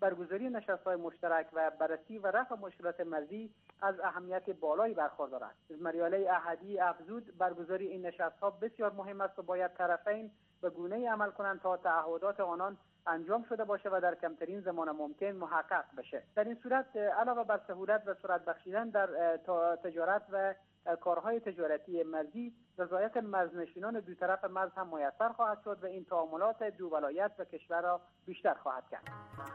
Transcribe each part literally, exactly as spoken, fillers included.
برگزاری نشست‌های مشترک و بررسی و رفع مشکلات مرزی از اهمیت بالایی برخوردار است. مریاله احدی افزود برگزاری این نشست‌ها بسیار مهم است و باید طرفین به گونه‌ای عمل کنند تا تعهدات آنان انجام شده باشه و در کمترین زمان ممکن محقق بشه. در این صورت علاوه بر سهولت و سرعت بخشیدن در تجارت و کارهای تجارتی مرزی، رضایت مرزنشینان دو طرف مرز هم میسر خواهد شد و این تعاملات دو ولایت و کشور را بیشتر خواهد کرد.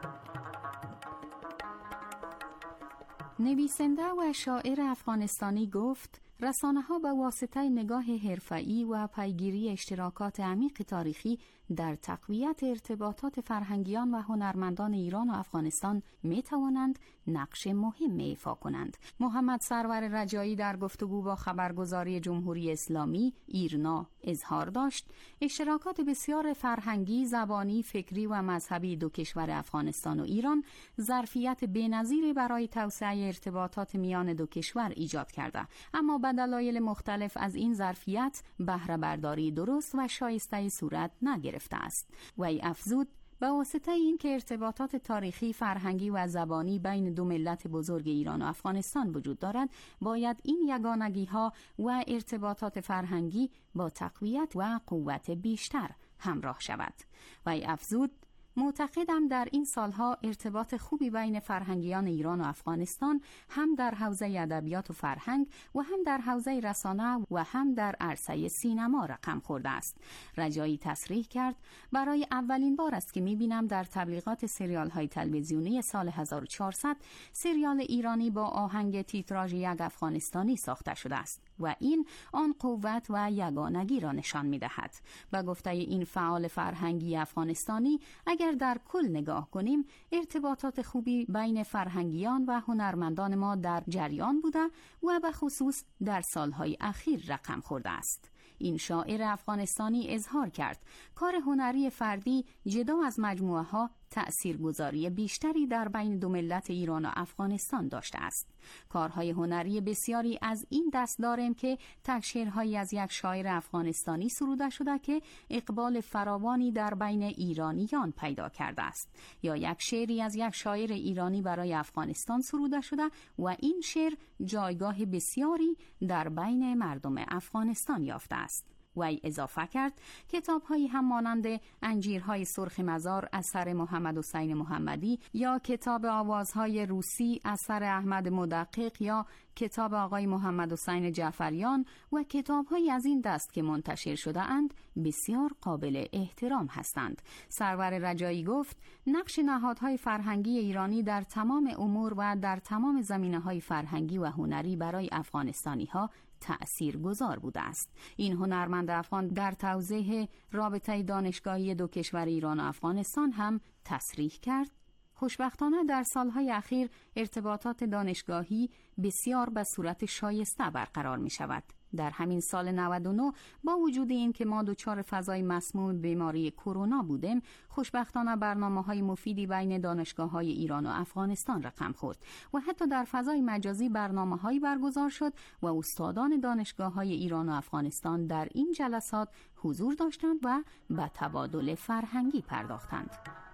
نویسنده و شاعر افغانستانی گفت رسانه‌ها به واسطه نگاه حرفه‌ای و پیگیری اشتراکات عمیق تاریخی در تقویت ارتباطات فرهنگیان و هنرمندان ایران و افغانستان می‌توانند نقش مهم ایفا کنند. محمد سرور رجایی در گفتگو با خبرگزاری جمهوری اسلامی ایرنا اظهار داشت اشتراکات بسیار فرهنگی، زبانی، فکری و مذهبی دو کشور افغانستان و ایران ظرفیت بی‌نظیری برای توسعه ارتباطات میان دو کشور ایجاد کرده، اما به دلایل مختلف از این ظرفیت بهره برداری درست و شایسته صورت نگرفته است. وی افزود به واسطه این که ارتباطات تاریخی، فرهنگی و زبانی بین دو ملت بزرگ ایران و افغانستان وجود دارد، باید این یگانگی‌ها و ارتباطات فرهنگی با تقویت و قوت بیشتر همراه شود. وی افزود معتقدم در این سالها ارتباط خوبی بین فرهنگیان ایران و افغانستان هم در حوزه ادبیات و فرهنگ و هم در حوزه رسانه و هم در عرصه سینما رقم خورده است. رجایی تصریح کرد برای اولین بار است که می‌بینم در تبلیغات سریال‌های تلویزیونی سال هزار و چهارصد سریال ایرانی با آهنگ تیتراژ یک افغانستانی ساخته شده است و این آن قوت و یگانگی را نشان می‌دهد. به گفته این فعال فرهنگی افغانستانی، اگر در کل نگاه کنیم ارتباطات خوبی بین فرهنگیان و هنرمندان ما در جریان بوده و به خصوص در سالهای اخیر رقم خورده است. این شاعر افغانستانی اظهار کرد کار هنری فردی جدا از مجموعه ها تأثیرگذاری بیشتری در بین دو ملت ایران و افغانستان داشته است. کارهای هنری بسیاری از این دست داریم که تکشیرهایی از یک شاعر افغانستانی سروده شده که اقبال فراوانی در بین ایرانیان پیدا کرده است، یا یک شعری از یک شاعر ایرانی برای افغانستان سروده شده و این شعر جایگاه بسیاری در بین مردم افغانستان یافته است. وی اضافه کرد کتاب‌هایی هم مانند انجیرهای سرخ مزار اثر محمد حسین محمدی یا کتاب آوازهای روسی اثر احمد مدقق یا کتاب آقای محمد حسین جعفریان و کتاب‌هایی از این دست که منتشر شده اند بسیار قابل احترام هستند. سرور رجایی گفت نقش نهادهای فرهنگی ایرانی در تمام امور و در تمام زمینه‌های فرهنگی و هنری برای افغانستانی‌ها تأثیر گذار بوده است. این هنرمند افغان در توضیح رابطه دانشگاهی دو کشور ایران و افغانستان هم تصریح کرد خوشبختانه در سالهای اخیر ارتباطات دانشگاهی بسیار به صورت شایسته برقرار می شود. در همین سال نود و نه با وجود این که ما دچار فضای مسموم بیماری کرونا بودیم، خوشبختانه برنامه‌های مفیدی بین دانشگاه‌های ایران و افغانستان رقم خورد و حتی در فضای مجازی برنامه‌هایی برگزار شد و استادان دانشگاه‌های ایران و افغانستان در این جلسات حضور داشتند و به تبادل فرهنگی پرداختند.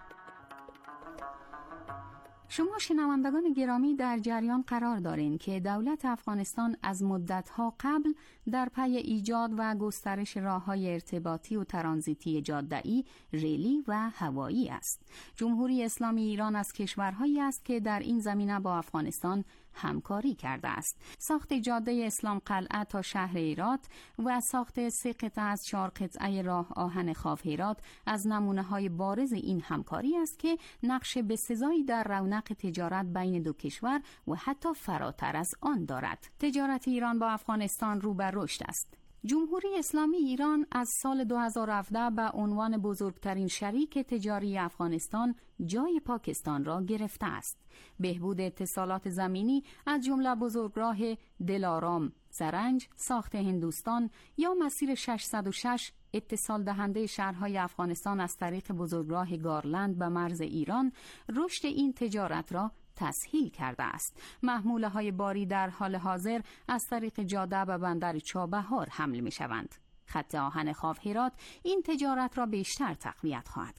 شما شنوندگان گرامی در جریان قرار دارین که دولت افغانستان از مدت‌ها قبل در پی ایجاد و گسترش راه‌های ارتباطی و ترانزیتی جاده‌ای، ریلی و هوایی است. جمهوری اسلامی ایران از کشورهایی است که در این زمینه با افغانستان همکاری کرده است. ساخت جاده اسلام قلعه تا شهر هرات و ساخت سه قطعه از چهار قطعه راه آهن خاو هرات از نمونه‌های بارز این همکاری است که نقش بسزایی در رونق تجارت بین دو کشور و حتی فراتر از آن دارد. تجارت ایران با افغانستان رو به رشد است. جمهوری اسلامی ایران از سال دو هزار و هفده به عنوان بزرگترین شریک تجاری افغانستان جای پاکستان را گرفته است. بهبود اتصالات زمینی از جمله بزرگراه دلارام زرنج، ساخت هندوستان یا مسیر ششصد و شش اتصال دهنده شهرهای افغانستان از طریق بزرگراه گارلند به مرز ایران رشد این تجارت را تسهیل کرده است. محموله های باری در حال حاضر از طریق جاده به بندر چابهار حمل می شوند. خط آهن خاو هرات این تجارت را بیشتر تقویت خواهد کرد.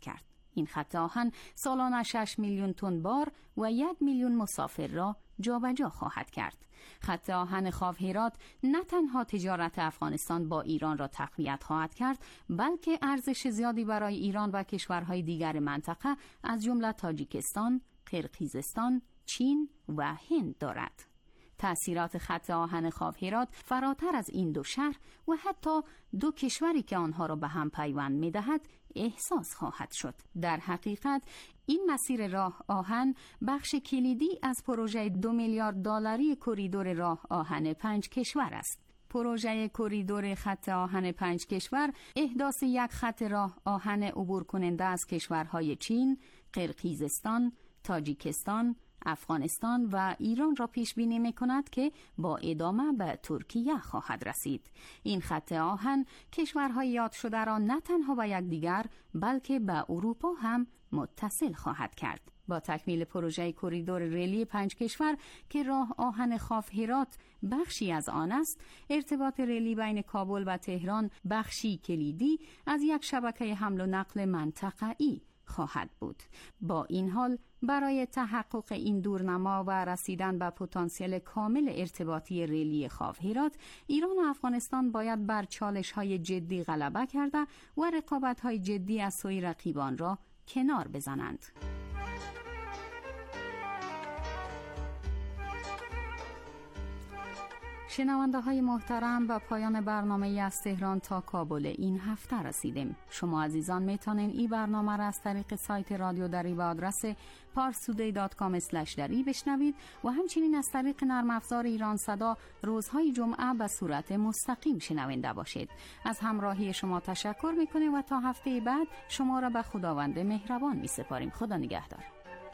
این خط آهن سالانه شش میلیون تن بار و یک میلیون مسافر را جابجا خواهد کرد. خط آهن خاو هرات نه تنها تجارت افغانستان با ایران را تقویت خواهد کرد، بلکه ارزش زیادی برای ایران و کشورهای دیگر منطقه از جمله تاجیکستان، قرقیزستان، چین و هند دارد. تأثیرات خط آهن خاو هرات فراتر از این دو شهر و حتی دو کشوری که آنها را به هم پیوند می‌دهد احساس خواهد شد. در حقیقت این مسیر راه آهن بخش کلیدی از پروژه دو میلیارد دلاری کریدور راه آهن پنج کشور است. پروژه کریدور خط آهن پنج کشور احداث یک خط راه آهن عبور کننده از کشورهای چین، قرقیزستان، تاجیکستان، افغانستان و ایران را پیش بینی می‌کند که با ادامه به ترکیه خواهد رسید. این خط آهن کشورهای یاد شده را نه تنها به یکدیگر بلکه به اروپا هم متصل خواهد کرد. با تکمیل پروژه کریدور ریلی پنج کشور که راه آهن خاو هرات بخشی از آن است، ارتباط ریلی بین کابل و تهران بخشی کلیدی از یک شبکه حمل و نقل منطقه‌ای خواهد بود. با این حال برای تحقق این دورنما و رسیدن به پتانسیل کامل ارتباطی ریلی خاو هرات، ایران و افغانستان باید بر چالش‌های جدی غلبه کرده و رقابت‌های جدی از سوی رقیبان را کنار بزنند. شنونده های محترم، به پایان برنامه از تهران تا کابل این هفته رسیدیم. شما عزیزان میتونین این برنامه را از طریق سایت رادیو دری به آدرس پارسودی دات کام اسلش دری بشنوید و همچنین از طریق نرم افزار ایران صدا روزهای جمعه به صورت مستقیم شنونده باشید. از همراهی شما تشکر میکنیم و تا هفته بعد شما را به خداوند مهربان میسپاریم. خدا نگهدار.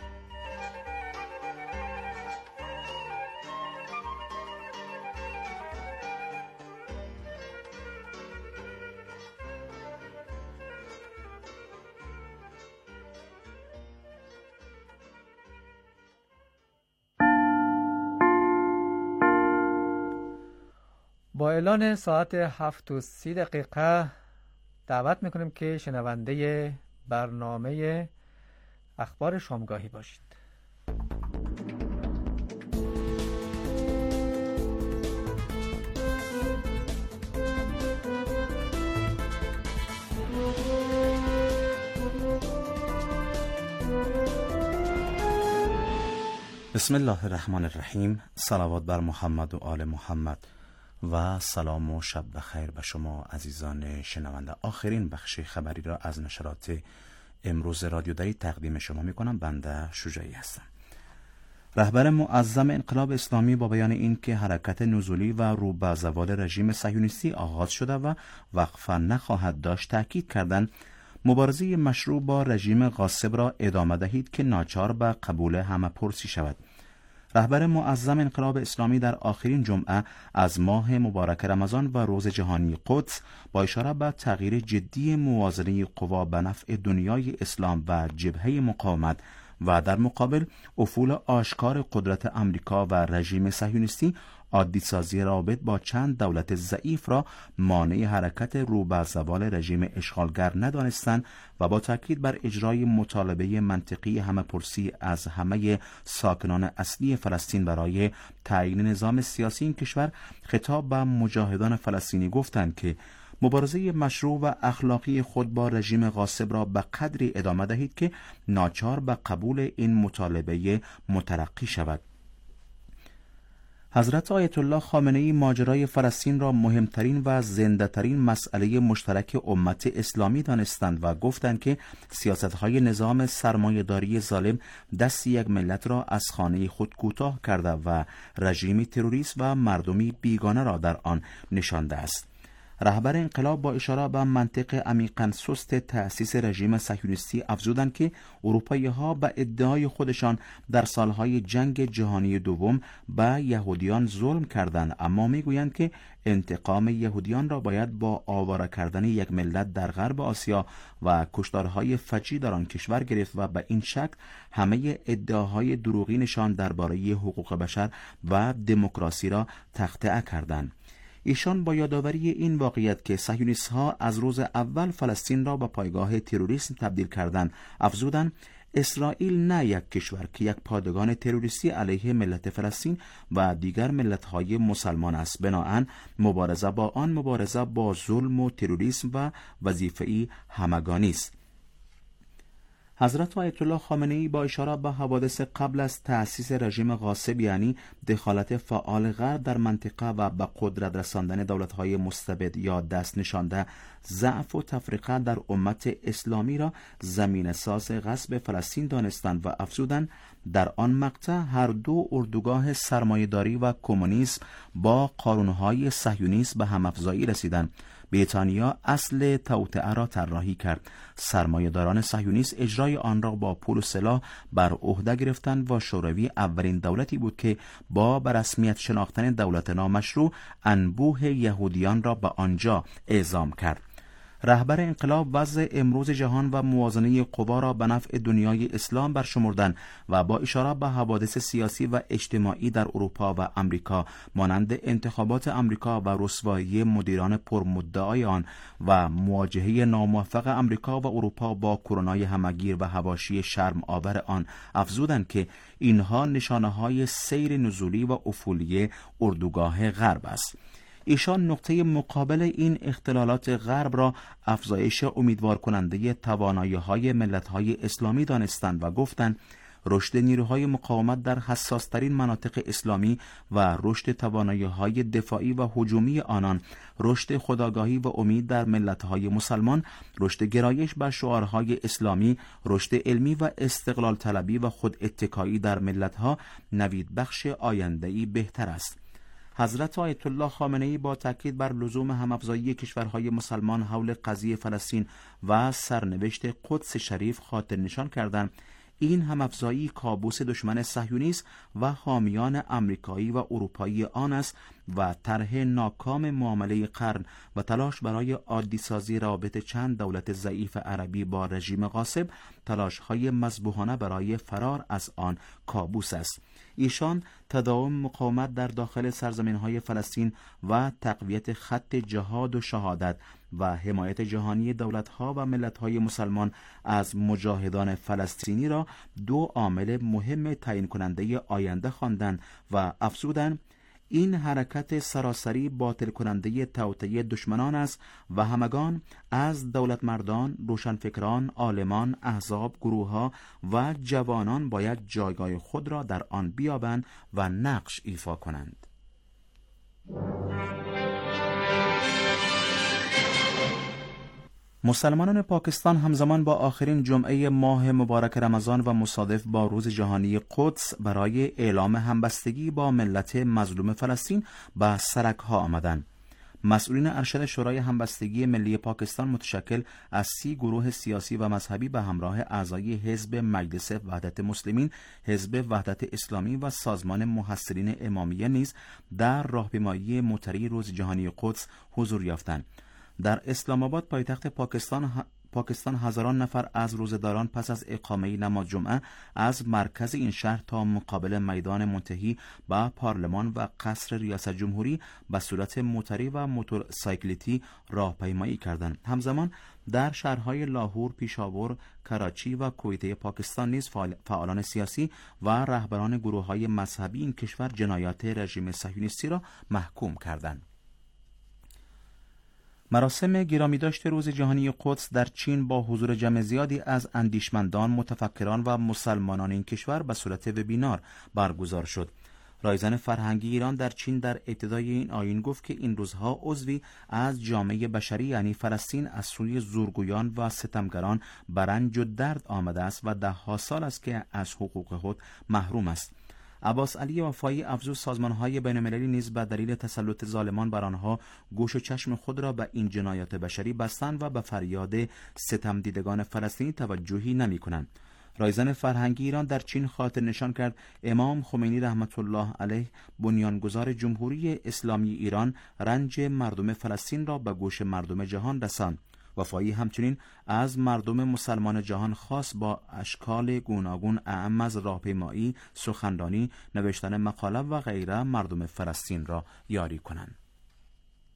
با اعلان ساعت هفت و سی دقیقه دعوت میکنیم که شنونده برنامه اخبار شامگاهی باشید. بسم الله الرحمن الرحیم. صلوات بر محمد و آل محمد و سلام و شب بخیر به شما عزیزان شنونده. آخرین بخش خبری را از نشرات امروز رادیو دری تقدیم شما می کنم. بنده شجاعی هستم. رهبر معظم انقلاب اسلامی با بیان این که حرکت نزولی و رو به زوال رژیم صهیونیستی آغاز شده و وقفه نخواهد داشت تأکید کردند مبارزه مشروع با رژیم غاصب را ادامه دهید که ناچار به قبول همه پرسی شود. رهبر معظم انقلاب اسلامی در آخرین جمعه از ماه مبارک رمضان و روز جهانی قدس با اشاره به تغییر جدی موازنه قوا به نفع دنیای اسلام و جبهه مقاومت و در مقابل افول آشکار قدرت امریکا و رژیم صهیونیستی، عادی سازی رابط با چند دولت ضعیف را مانع حرکت رو به زوال رژیم اشغالگر ندانستند و با تاکید بر اجرای مطالبه منطقی همه پرسی از همه ساکنان اصلی فلسطین برای تعیین نظام سیاسی این کشور خطاب به مجاهدان فلسطینی گفتند که مبارزه مشروع و اخلاقی خود با رژیم غاصب را به قدری ادامه دهید که ناچار به قبول این مطالبه مترقی شود. حضرت آیت الله خامنه‌ای ماجرای فلسطین را مهمترین و زنده‌ترین مسئله مشترک امت اسلامی دانستند و گفتند که سیاست‌های نظام سرمایه‌داری ظالم دست یک ملت را از خانه خود کوتاه کرده و رژیمی تروریست و مردمی بیگانه را در آن نشانده است. رهبر انقلاب با اشاره به منطق عمیقاً سست تأسیس رژیم صهیونیستی افزودند که اروپایی‌ها به ادعای خودشان در سالهای جنگ جهانی دوم به یهودیان ظلم کردند، اما میگویند که انتقام یهودیان را باید با آواره کردن یک ملت در غرب آسیا و کشتارهای فجیع در آن کشور گرفت و به این شکل همه ادعاهای دروغینشان درباره حقوق بشر و دموکراسی را تخطئه کردند. ایشان با یادآوری این واقعیت که صهیونیست‌ها از روز اول فلسطین را به پایگاه تروریسم تبدیل کردند، افزودند اسرائیل نه یک کشور که یک پادگان تروریستی علیه ملت فلسطین و دیگر ملت‌های مسلمان است، بنابراین مبارزه با آن مبارزه با ظلم و تروریسم و وظیفه‌ای همگانی است. حضرت آیت الله خامنه‌ای با اشاره به حوادث قبل از تأسیس رژیم غاصب، یعنی دخالت فعال غرب در منطقه و به قدرت رساندن دولت‌های مستبد یا دست نشانده ضعف و تفرقه در امت اسلامی را زمینه‌ساز غصب فلسطین دانستند و افزودند در آن مقطع هر دو اردوگاه سرمایه‌داری و کمونیسم با قانون‌های صهیونیست به هم‌افزایی رسیدند. بریتانیا اصل توطئه را طراحی کرد. سرمایه‌داران صهیونیست اجرای آن را با پول و سلاح بر عهده گرفتند و شوروی اولین دولتی بود که با به رسمیت شناختن دولت نامشروع انبوه یهودیان را به آنجا اعزام کرد. رهبر انقلاب وضع امروز جهان و موازنه قوا را به نفع دنیای اسلام برشمردند و با اشاره به حوادث سیاسی و اجتماعی در اروپا و امریکا مانند انتخابات امریکا و رسوایی مدیران پرمدعای آن و مواجهه ناموفق امریکا و اروپا با کرونای همگیر و حواشی شرم آور آن، افزودند که اینها نشانه‌های سیر نزولی و افولی اردوگاه غرب است. ایشان نقطه مقابل این اختلالات غرب را افزایش امیدوار کننده توانایی‌های ملت‌های اسلامی دانستند و گفتند رشد نیروهای مقاومت در حساس‌ترین مناطق اسلامی و رشد توانایی‌های دفاعی و هجومی آنان، رشد خودآگاهی و امید در ملت‌های مسلمان، رشد گرایش بر شعارهای اسلامی، رشد علمی و استقلال طلبی و خود اتکایی در ملت‌ها نوید بخش آینده‌ای بهتر است. حضرت آیت الله خامنه‌ای با تاکید بر لزوم هم‌افزایی کشورهای مسلمان حول قضیه فلسطین و سرنوشت قدس شریف خاطر نشان کردند این هم‌افزایی کابوس دشمن صهیونیست و حامیان آمریکایی و اروپایی آن است و طرح ناکام معامله قرن و تلاش برای عادی سازی رابط چند دولت ضعیف عربی با رژیم غاصب، تلاش‌های مذبوحانه برای فرار از آن کابوس است. ایشان تداوم مقاومت در داخل سرزمین‌های فلسطین و تقویت خط جهاد و شهادت و حمایت جهانی دولت‌ها و ملت‌های مسلمان از مجاهدان فلسطینی را دو عامل مهم تعیین کننده آینده خواندند و افزودند این حرکت سراسری باطل کننده توطئه دشمنان است و همگان از دولت مردان، روشنفکران، عالمان، احزاب، گروه‌ها و جوانان باید جایگاه خود را در آن بیابند و نقش ایفا کنند. مسلمانان پاکستان همزمان با آخرین جمعه ماه مبارک رمضان و مصادف با روز جهانی قدس برای اعلام همبستگی با ملت مظلوم فلسطین به سرک‌ها آمدند. مسئولین ارشد شورای همبستگی ملی پاکستان متشکل از سی گروه سیاسی و مذهبی به همراه اعضای حزب مجلس وحدت مسلمین، حزب وحدت اسلامی و سازمان محصلین امامیه نیز در راهپیمایی معطری روز جهانی قدس حضور یافتند. در اسلام آباد پایتخت پاکستان پاکستان هزاران نفر از روزه‌داران پس از اقامه نماز جمعه از مرکز این شهر تا مقابل میدان منتهی به پارلمان و قصر ریاست جمهوری به صورت موتری و موتور سایکلیتی راهپیمایی کردند. همزمان در شهرهای لاهور، پیشاور، کراچی و کویته پاکستان نیز فعالان سیاسی و رهبران گروه‌های مذهبی این کشور جنایات رژیم صهیونیستی را محکوم کردند. مراسم گرامیداشت روز جهانی قدس در چین با حضور جمع زیادی از اندیشمندان، متفکران و مسلمانان این کشور به صورت وبینار برگزار شد. رایزن فرهنگی ایران در چین در ابتدای این آیین گفت که این روزها عضوی از جامعه بشری یعنی فلسطین از سوی زورگویان و ستمگران به رنج و درد آمده است و ده ها سال است که از حقوق خود محروم است. عباس علی وفایی افزود سازمان‌های بین‌المللی نیز به دلیل تسلط ظالمان بر آنها گوش و چشم خود را به این جنایات بشری بستند و به فریاد ستم دیدگان فلسطینی توجهی نمی‌کنند. رایزن فرهنگی ایران در چین خاطر نشان کرد امام خمینی رحمت الله علیه بنیانگذار جمهوری اسلامی ایران رنج مردم فلسطین را به گوش مردم جهان رساند. وفایی همچنین از مردم مسلمان جهان خاص با اشکال گوناگون اعم از راهپیمایی، سخنرانی، نوشتن مقاله و غیره مردم فلسطین را یاری کنند.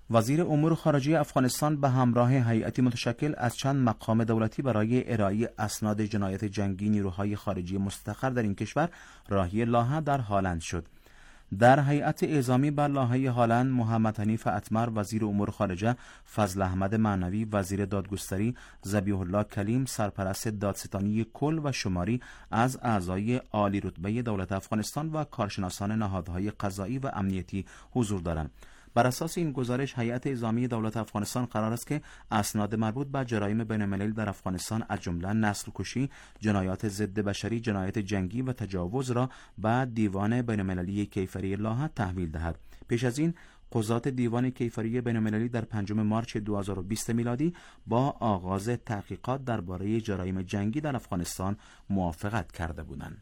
وزیر امور خارجه افغانستان به همراه هیئتی متشکل از چند مقام دولتی برای ارائه اسناد جنایت جنگی نیروهای خارجی مستقر در این کشور راهی لاهه در هالند شد. در هیئت اعزامی بر لاهه هالند محمد حنیف اتمر وزیر امور خارجه، فضل احمد معنوی وزیر دادگستری، ذبیح الله کلیم سرپرست دادستانی کل و شماری از اعضای عالی رتبه دولت افغانستان و کارشناسان نهادهای قضایی و امنیتی حضور دارند. بر اساس این گزارش هیئت اعزامی دولت افغانستان قرار است که اسناد مربوط به جرایم بین‌المللی در افغانستان از جمله نسل کشی، جنایات ضد بشری، جنایت جنگی و تجاوز را به دیوان بین‌المللی کیفری لاهه تحویل دهد. پیش از این قضات دیوان کیفری بین‌المللی در پنجم مارچ دو هزار و بیست میلادی با آغاز تحقیقات درباره جرایم جنگی در افغانستان موافقت کرده بودند.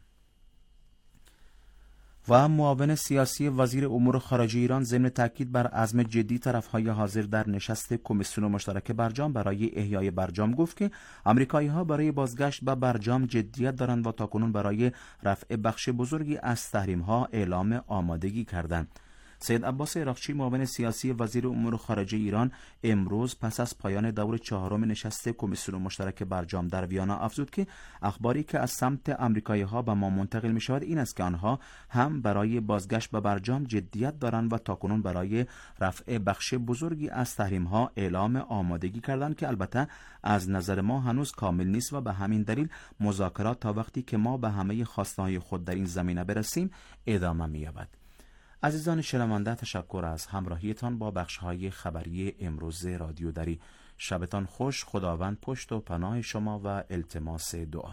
و معاون سیاسی وزیر امور خارجه ایران ضمن تاکید بر عزم جدی طرف‌های حاضر در نشست کمیسیون مشترک برجام برای احیای برجام گفت که آمریکایی‌ها برای بازگشت به برجام جدیت دارند و تاکنون برای رفع بخش بزرگی از تحریم‌ها اعلام آمادگی کردند. سید عباس عراقچی معاون سیاسی وزیر امور خارجه ایران امروز پس از پایان دور چهارم نشست کمیسیون مشترک برجام در ویانا افزود که اخباری که از سمت آمریکایی‌ها به ما منتقل می شود این است که آنها هم برای بازگشت به برجام جدیت دارند و تاکنون برای رفع بخش بزرگی از تحریم‌ها اعلام آمادگی کردند که البته از نظر ما هنوز کامل نیست و به همین دلیل مذاکرات تا وقتی که ما به همه خواسته‌های خود در این زمینه برسیم ادامه می‌یابد. عزیزان شنونده، تشکر از همراهیتان با بخش‌های خبری امروز رادیو دری. شبتان خوش، خداوند پشت و پناه شما و التماس دعا.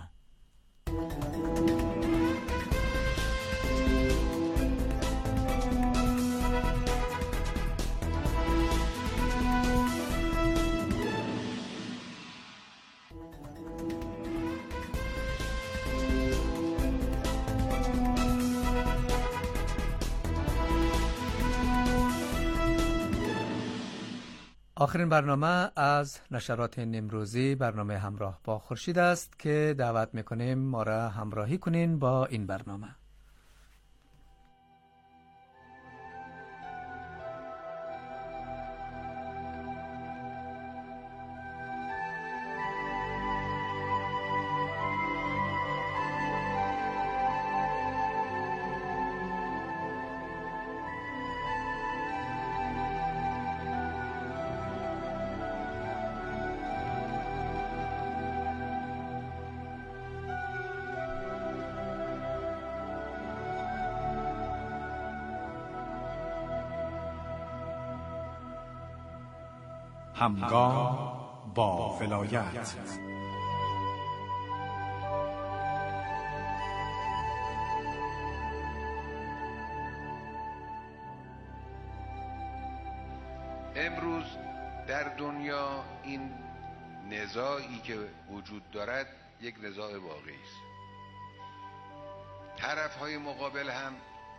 آخرین برنامه از نشرات نمروزی برنامه همراه با خورشید است که دعوت میکنیم ما را همراهی کنین با این برنامه. همگام با ولایت. امروز در دنیا این نزاعی که وجود دارد یک نزاع واقعی است. طرف‌های مقابل هم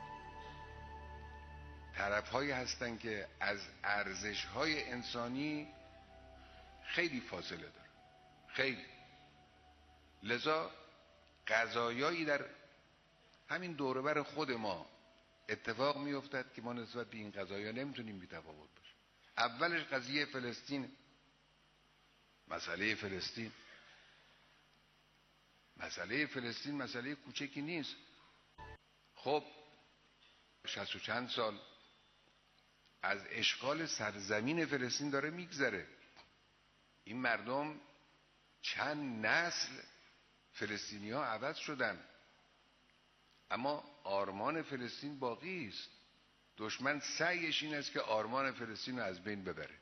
طرف‌هایی هستند که از ارزش‌های انسانی خیلی فاصله دارن، خیلی. لذا قضایایی در همین دوربر خود ما اتفاق می‌افتد که ما نسبت به این قضایا نمیتونیم بی‌تفاوت باشیم. اولش قضیه فلسطین، مسئله فلسطین مسئله فلسطین مسئله کوچکی نیست. خب شصت و چند سال از اشغال سرزمین فلسطین داره میگذره. این مردم چند نسل فلسطینی ها عوض شدن، اما آرمان فلسطین باقی است. دشمن سعیش این است که آرمان فلسطین رو از بین ببره.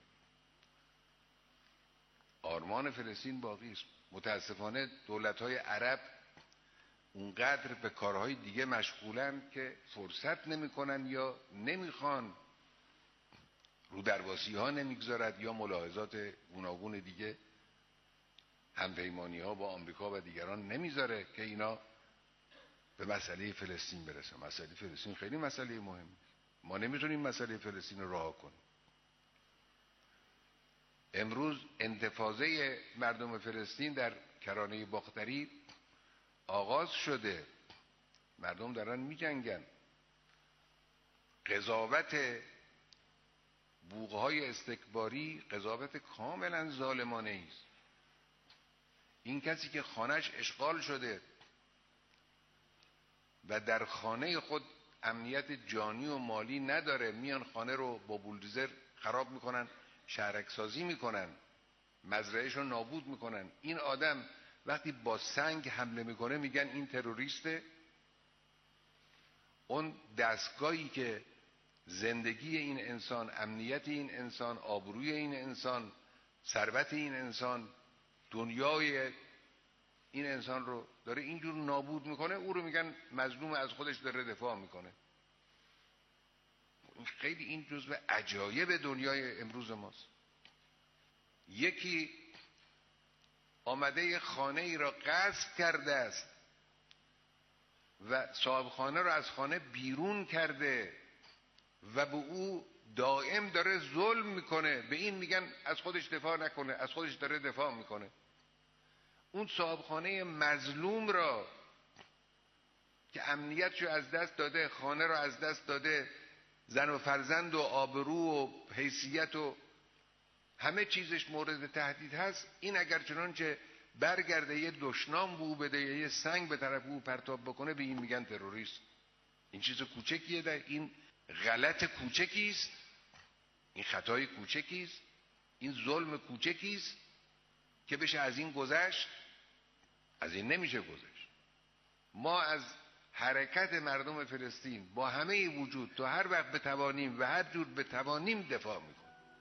آرمان فلسطین باقی است. متاسفانه دولت‌های عرب اونقدر به کارهای دیگه مشغولن که فرصت نمی‌کنن یا نمیخوان، رو درواسی ها نمیگذارد یا ملاحظات گوناگون دیگه همپیمانی ها با آمریکا و دیگران نمیذاره که اینا به مسئله فلسطین برسه. مسئله فلسطین خیلی مسئله مهمی. ما نمیتونیم مسئله فلسطین رو رها کنیم. امروز انتفاضه مردم فلسطین در کرانه باختری آغاز شده. مردم دارن میجنگن. قضاوت بوقهای استکباری قضاوت کاملا ظالمانه است. این کسی که خانهش اشغال شده و در خانه خود امنیت جانی و مالی نداره، میان خانه رو با بولدوزر خراب میکنن، شهرک سازی میکنن، مزرعهش رو نابود میکنن. این آدم وقتی با سنگ حمله میکنه میگن این تروریسته. اون دستگاهی که زندگی این انسان، امنیت این انسان، آبروی این انسان، ثروت این انسان، دنیای این انسان رو داره اینجور نابود میکنه، او رو میگن مظلوم، از خودش داره دفاع میکنه. خیلی این جزو عجایب دنیای امروز ماست. یکی آمده خانه ای را غصب کرده است و صاحب خانه را از خانه بیرون کرده و به او دائم داره ظلم میکنه. به این میگن از خودش دفاع نکنه، از خودش داره دفاع میکنه. اون صاحب خانه مظلوم را که امنیتشو از دست داده، خانه را از دست داده، زن و فرزند و آبرو و حیثیت و همه چیزش مورد تهدید هست، این اگر چنانچه برگرده یه دشنام بو بده یا یه سنگ به طرف او پرتاب بکنه، به این میگن تروریست. این چیز کوچکیه، ده این غلط کوچکیست، این خطای کوچکیست، این ظلم کوچکیست که بشه از این گذشت. از این نمیشه گذشت. ما از حرکت مردم فلسطین با همه وجود تا هر وقت بتوانیم و هر جور بتوانیم دفاع میکنیم.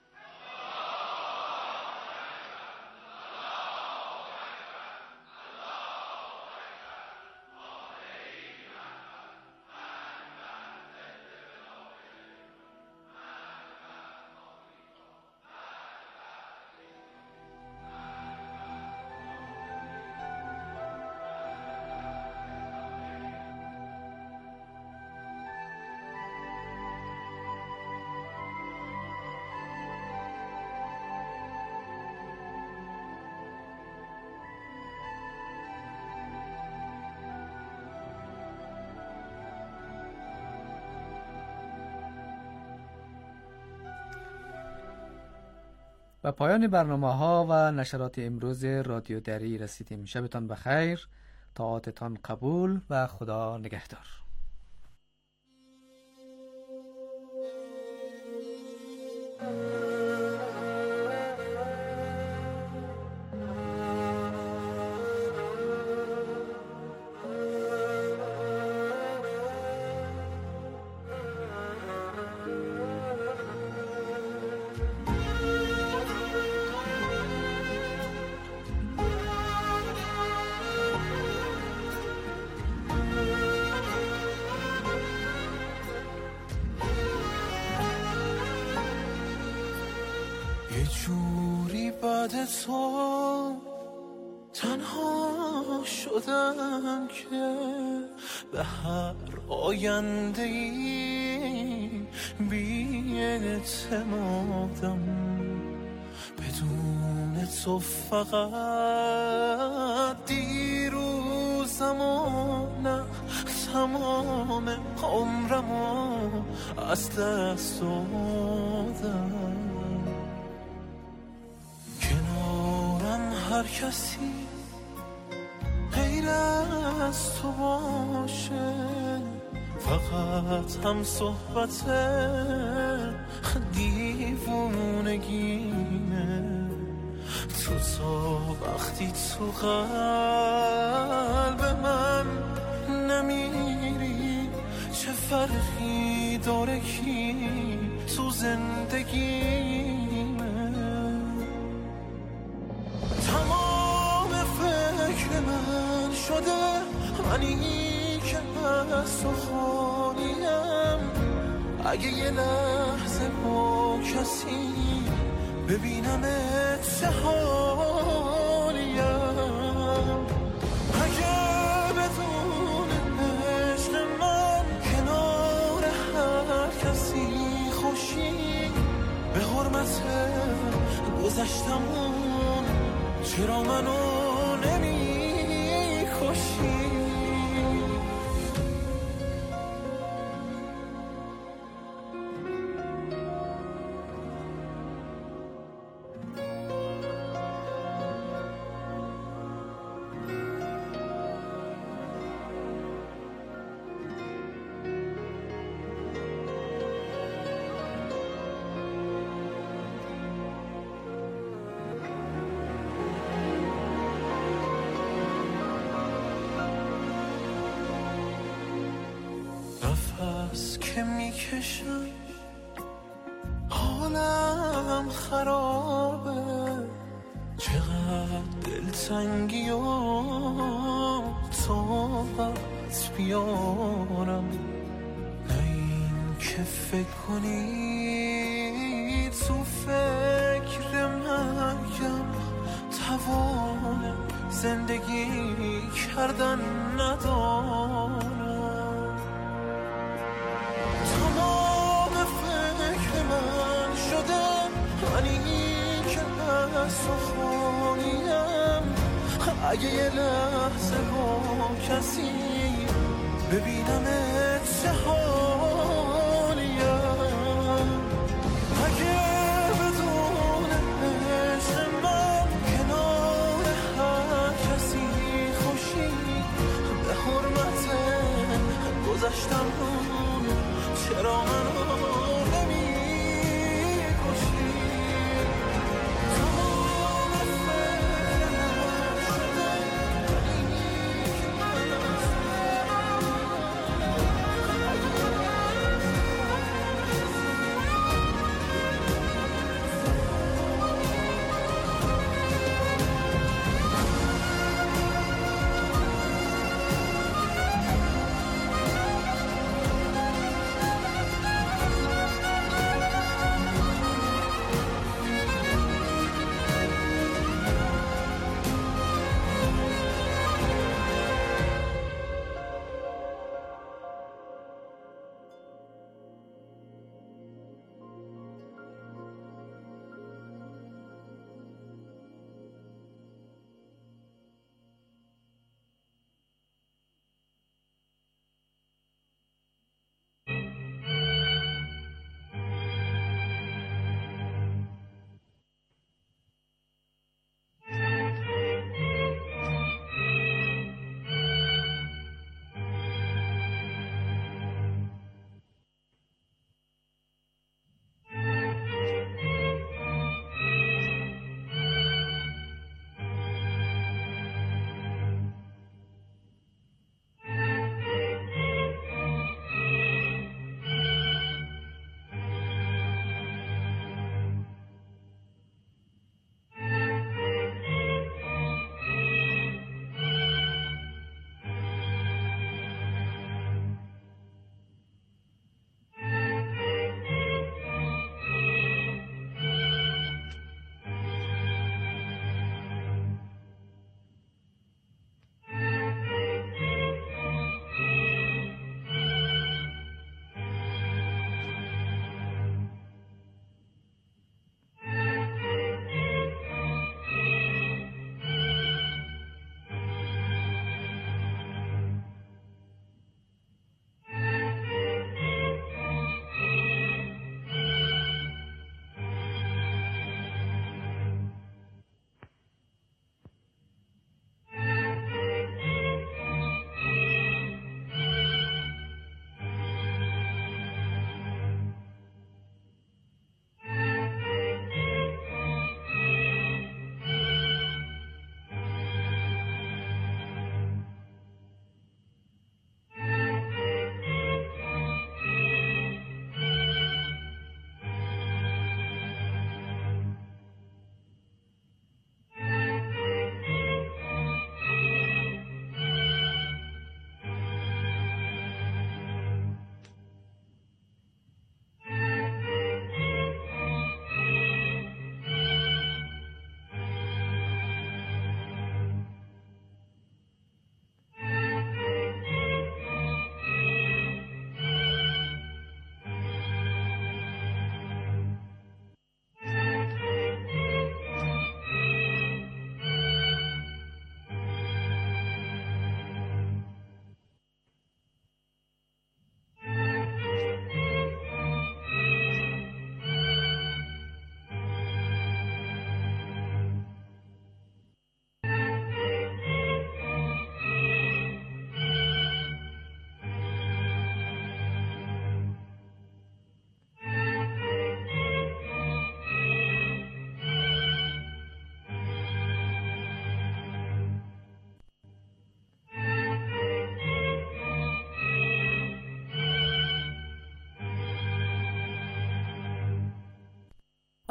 و پایان برنامه ها و نشرات امروز رادیو دری رسیدیم. شبتان بخیر، طاعتتان قبول و خدا نگهدار. تو تنها شدم که به هر آینده ای بی اعتمادم، بدون تو فقط دیروزم و نه تمام عمرمو از دست دادم. هر کسی غیر از تو باشه، فقط هم صحبت دیوونگینه. تو تا وقتی تو قلب من نمیری، چه فرقی داره کی تو زندگیمه. تمام فکر من شده منی که از تو خالیم. اگه یه لحظه با کسی ببینم چه حالیم، اگه بدون عشق من کنار هر کسی خوشی، به حرمت گذشتمون چرا منو نمی کشی. نفس که میکشم حالم خرابه، چقدر دلتنگی و طاقت بیارم. نه این که فکر کنی تو فکر مرگم توان زندگی کردن ندارم. تمام فکر من شده منی که از تو خالیم. اگه یه لحظه با کسی ببینم چه حالیم، اگه بدون عشق من کنار هر کسی خوشی، به حرمت گذشتم بود چرا منو نمی کشی.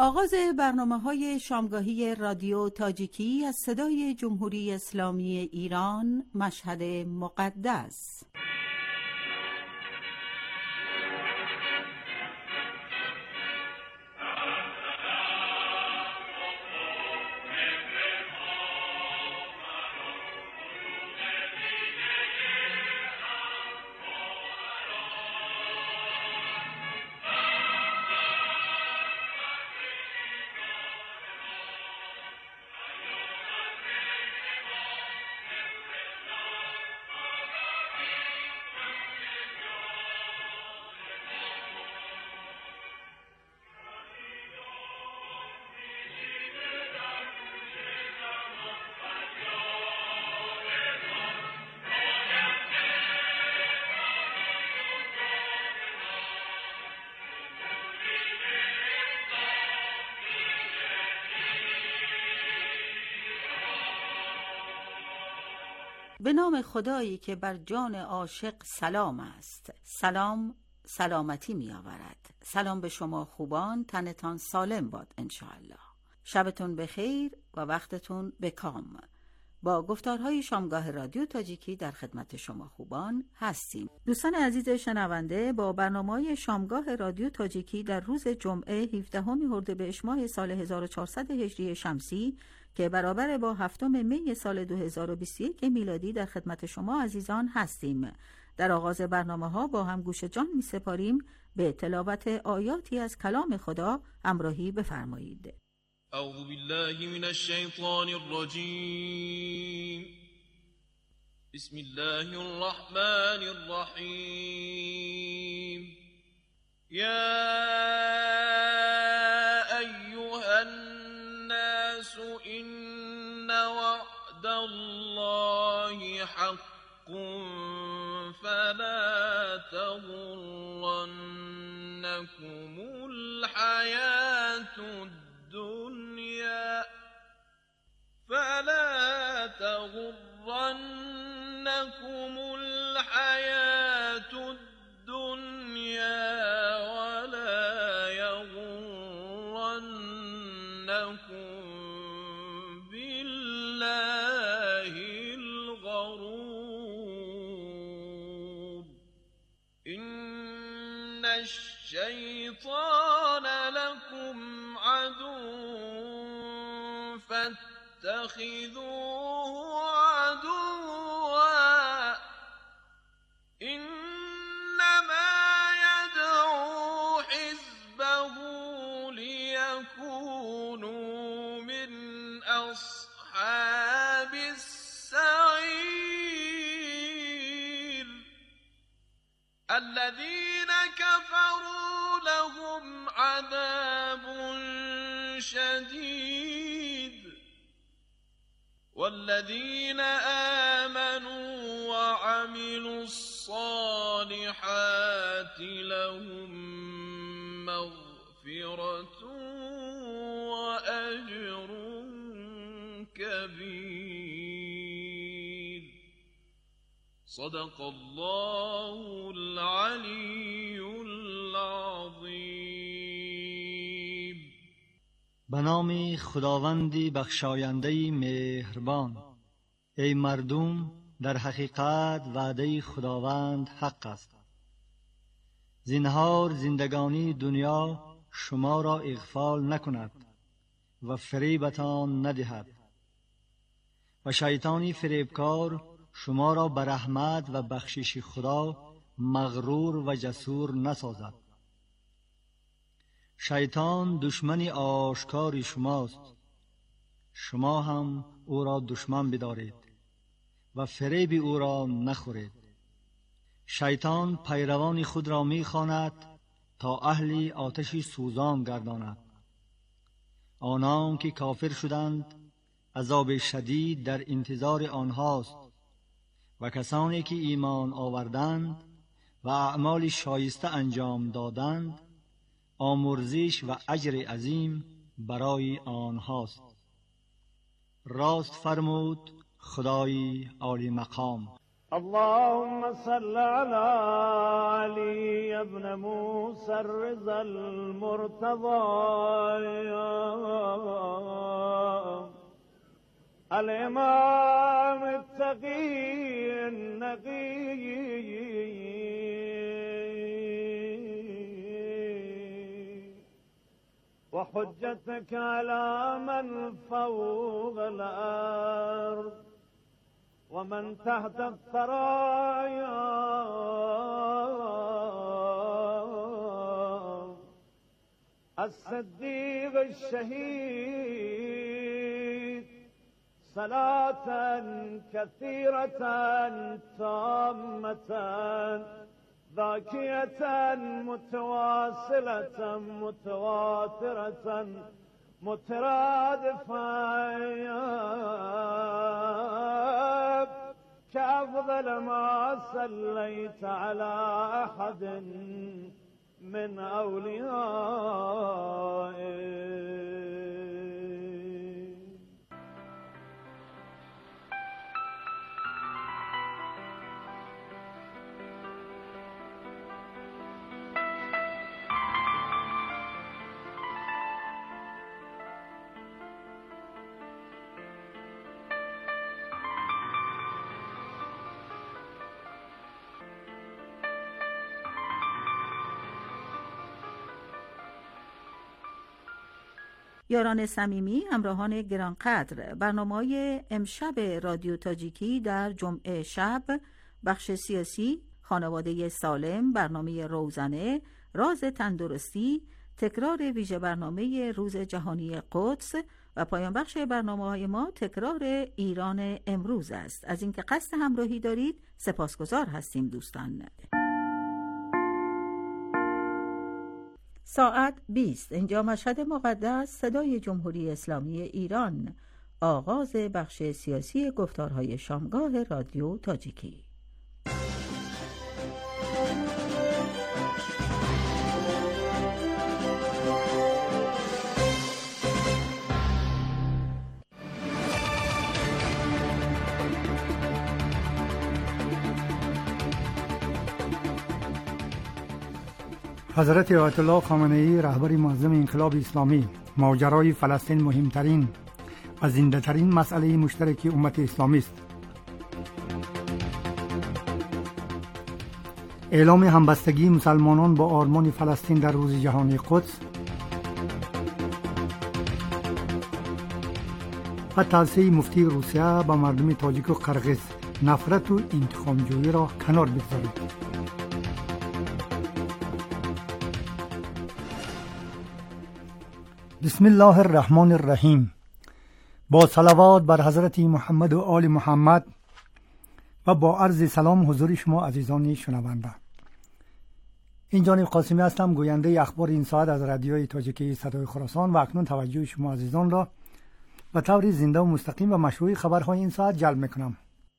آغاز برنامه‌های شامگاهی رادیو تاجیکی از صدای جمهوری اسلامی ایران، مشهد مقدس. به نام خدایی که بر جان عاشق سلام است. سلام سلامتی می آورد. سلام به شما خوبان، تنتان سالم باد انشاءالله. شبتون بخیر و وقتتون بکام. با گفتارهای شامگاه رادیو تاجیکی در خدمت شما خوبان هستیم. دوستان عزیز شنونده، با برنامه‌های شامگاه رادیو تاجیکی در روز جمعه هفدهم اردیبهشت ماه سال هزار و چهارصد هجری شمسی که برابر با هفتم می سال دو هزار و بیست و یک میلادی در خدمت شما عزیزان هستیم. در آغاز برنامه‌ها با هم گوش جان می‌سپاریم به تلاوت آیاتی از کلام خدا. همراهی بفرمایید. اعوذ بالله من الشیطان الرجیم. بسم الله الرحمن الرحیم. یا ایها الناس ان وعد الله حق فلا تغرنكم الحياة الدنيا فلا تغرنكم الحياة الدنيا ولا يغرنكم بالله الغرور. إن الشيطان لكم عدو فاتخذوه عدوا إنما يدعو حزبه ليكونوا من أصحاب السعير. الذين كفروا لهم عذاب شديد والذين آمنوا وعملوا الصالحات لهم مغفرة وأجر كبير. صدق الله العلي العظيم. به نام خداوندی بخشاینده مهربان. ای مردم، در حقیقت وعده خداوند حق است. زنهار زندگانی دنیا شما را اغفال نکند و فریبتان ندهد و شیطانی فریبکار شما را به رحمت و بخشش خدا مغرور و جسور نسازد. شیطان دشمن آشکار شماست، شما هم او را دشمن بدارید و فریب او را نخورید. شیطان پیروان خود را می‌خواند تا اهل آتش سوزان گرداند. آنان که کافر شدند عذاب شدید در انتظار آنهاست و کسانی که ایمان آوردند و اعمال شایسته انجام دادند آمرزش و اجر عظیم برای آنهاست. راست فرمود خدای عالی مقام. اللهم صل على علي ابن موسى الرضا المرتضى الإمام التقي النقي وحجتك على من فوق الأرض ومن تحت الثرايا الصديق الشهيد صلاة كثيرة تامة ذاكية متواصلة متواترة مترادفة كأفضل ما صليت على أحد من أوليائك. یاران صمیمی، همراهان گرانقدر، برنامه‌های امشب رادیو تاجیکی در جمعه شب، بخش سیاسی، خانواده سالم، برنامه روزنه، راز تندرستی، تکرار ویژه برنامه روز جهانی قدس و پایان بخش برنامه‌های ما تکرار ایران امروز است. از اینکه قصد همراهی دارید سپاسگزار هستیم دوستان. ساعت بیست، اینجا مشهد مقدس، صدای جمهوری اسلامی ایران، آغاز بخش سیاسی گفتارهای شامگاه رادیو تاجیکی. حضرت آیت الله خامنه‌ای رهبر معظم انقلاب اسلامی، ماجرای فلسطین مهمترین و زنده‌ترین مسئله مشترک امت اسلامی است. اعلام همبستگی مسلمانان با آرمان فلسطین در روز جهانی قدس و توصیه مفتی روسیه به مردم تاجیک و قرقیز نفرت و انتقام‌جویی را کنار بگذارید. بسم الله الرحمن الرحیم. با صلوات بر حضرت محمد و آل محمد و با عرض سلام حضور شما عزیزان شنونده. این جانب قاسمی هستم، گوینده اخبار این ساعت از رادیوی تاجیکی صدای خراسان و اکنون توجه شما عزیزان را به طور زنده و مستقیم و مشروع خبرهای این ساعت جلب میکنم.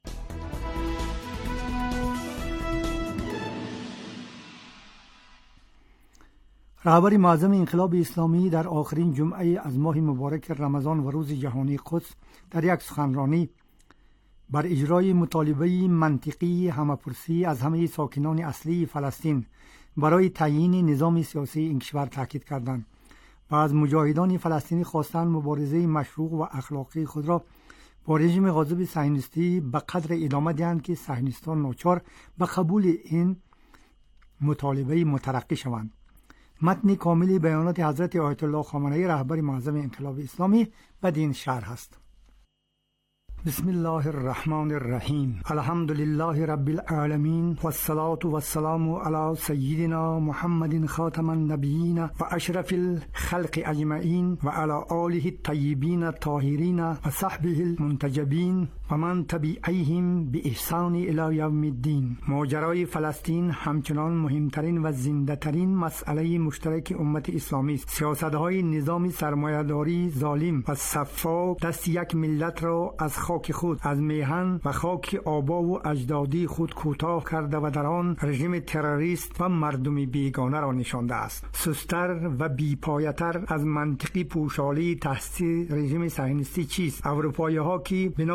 رهبر معظم انقلاب اسلامی در آخرین جمعه از ماه مبارک رمضان و روز جهانی قدس در یک سخنرانی بر اجرای مطالبه منطقی همه‌پرسی از همه ساکنان اصلی فلسطین برای تعیین نظام سیاسی این کشور تاکید کردند و از مجاهدان فلسطینی خواستند مبارزه مشروع و اخلاقی خود را با رژیم غاصب صهیونیستی به قدر ادامه دهند که صهیونیستان ناچار به قبول این مطالبه مترقی شوند. متن کامل بیانات حضرت آیت الله خامنه‌ای رهبر معظم انقلاب اسلامی بدین شرح است. بسم الله الرحمن الرحیم. الحمد لله رب العالمین و الصلاة و السلام علی سیدنا محمد خاتم النبیین و اشرف الخلق اجمعین و علی آله الطیبین الطاهرین و صحبه المنتجبین و من تبعیهم به احسان الی یوم الدین. ماجرای فلسطین همچنان مهمترین و زنده ترین مسئله مشترک امت اسلامی است. سیاست‌های نظام سرمایه‌داری ظالم و سفاک دست یک ملت را از خاک خود، از میهن و خاک آبا و اجدادی خود کوتاه کرده و در آن رژیم تروریست و مردم بیگانه را نشانده است. سستر و بی‌پایه‌تر از منطقی پوشالی تحصیل رژیم صهیونیستی چیست؟ اروپایی‌ها که بنابر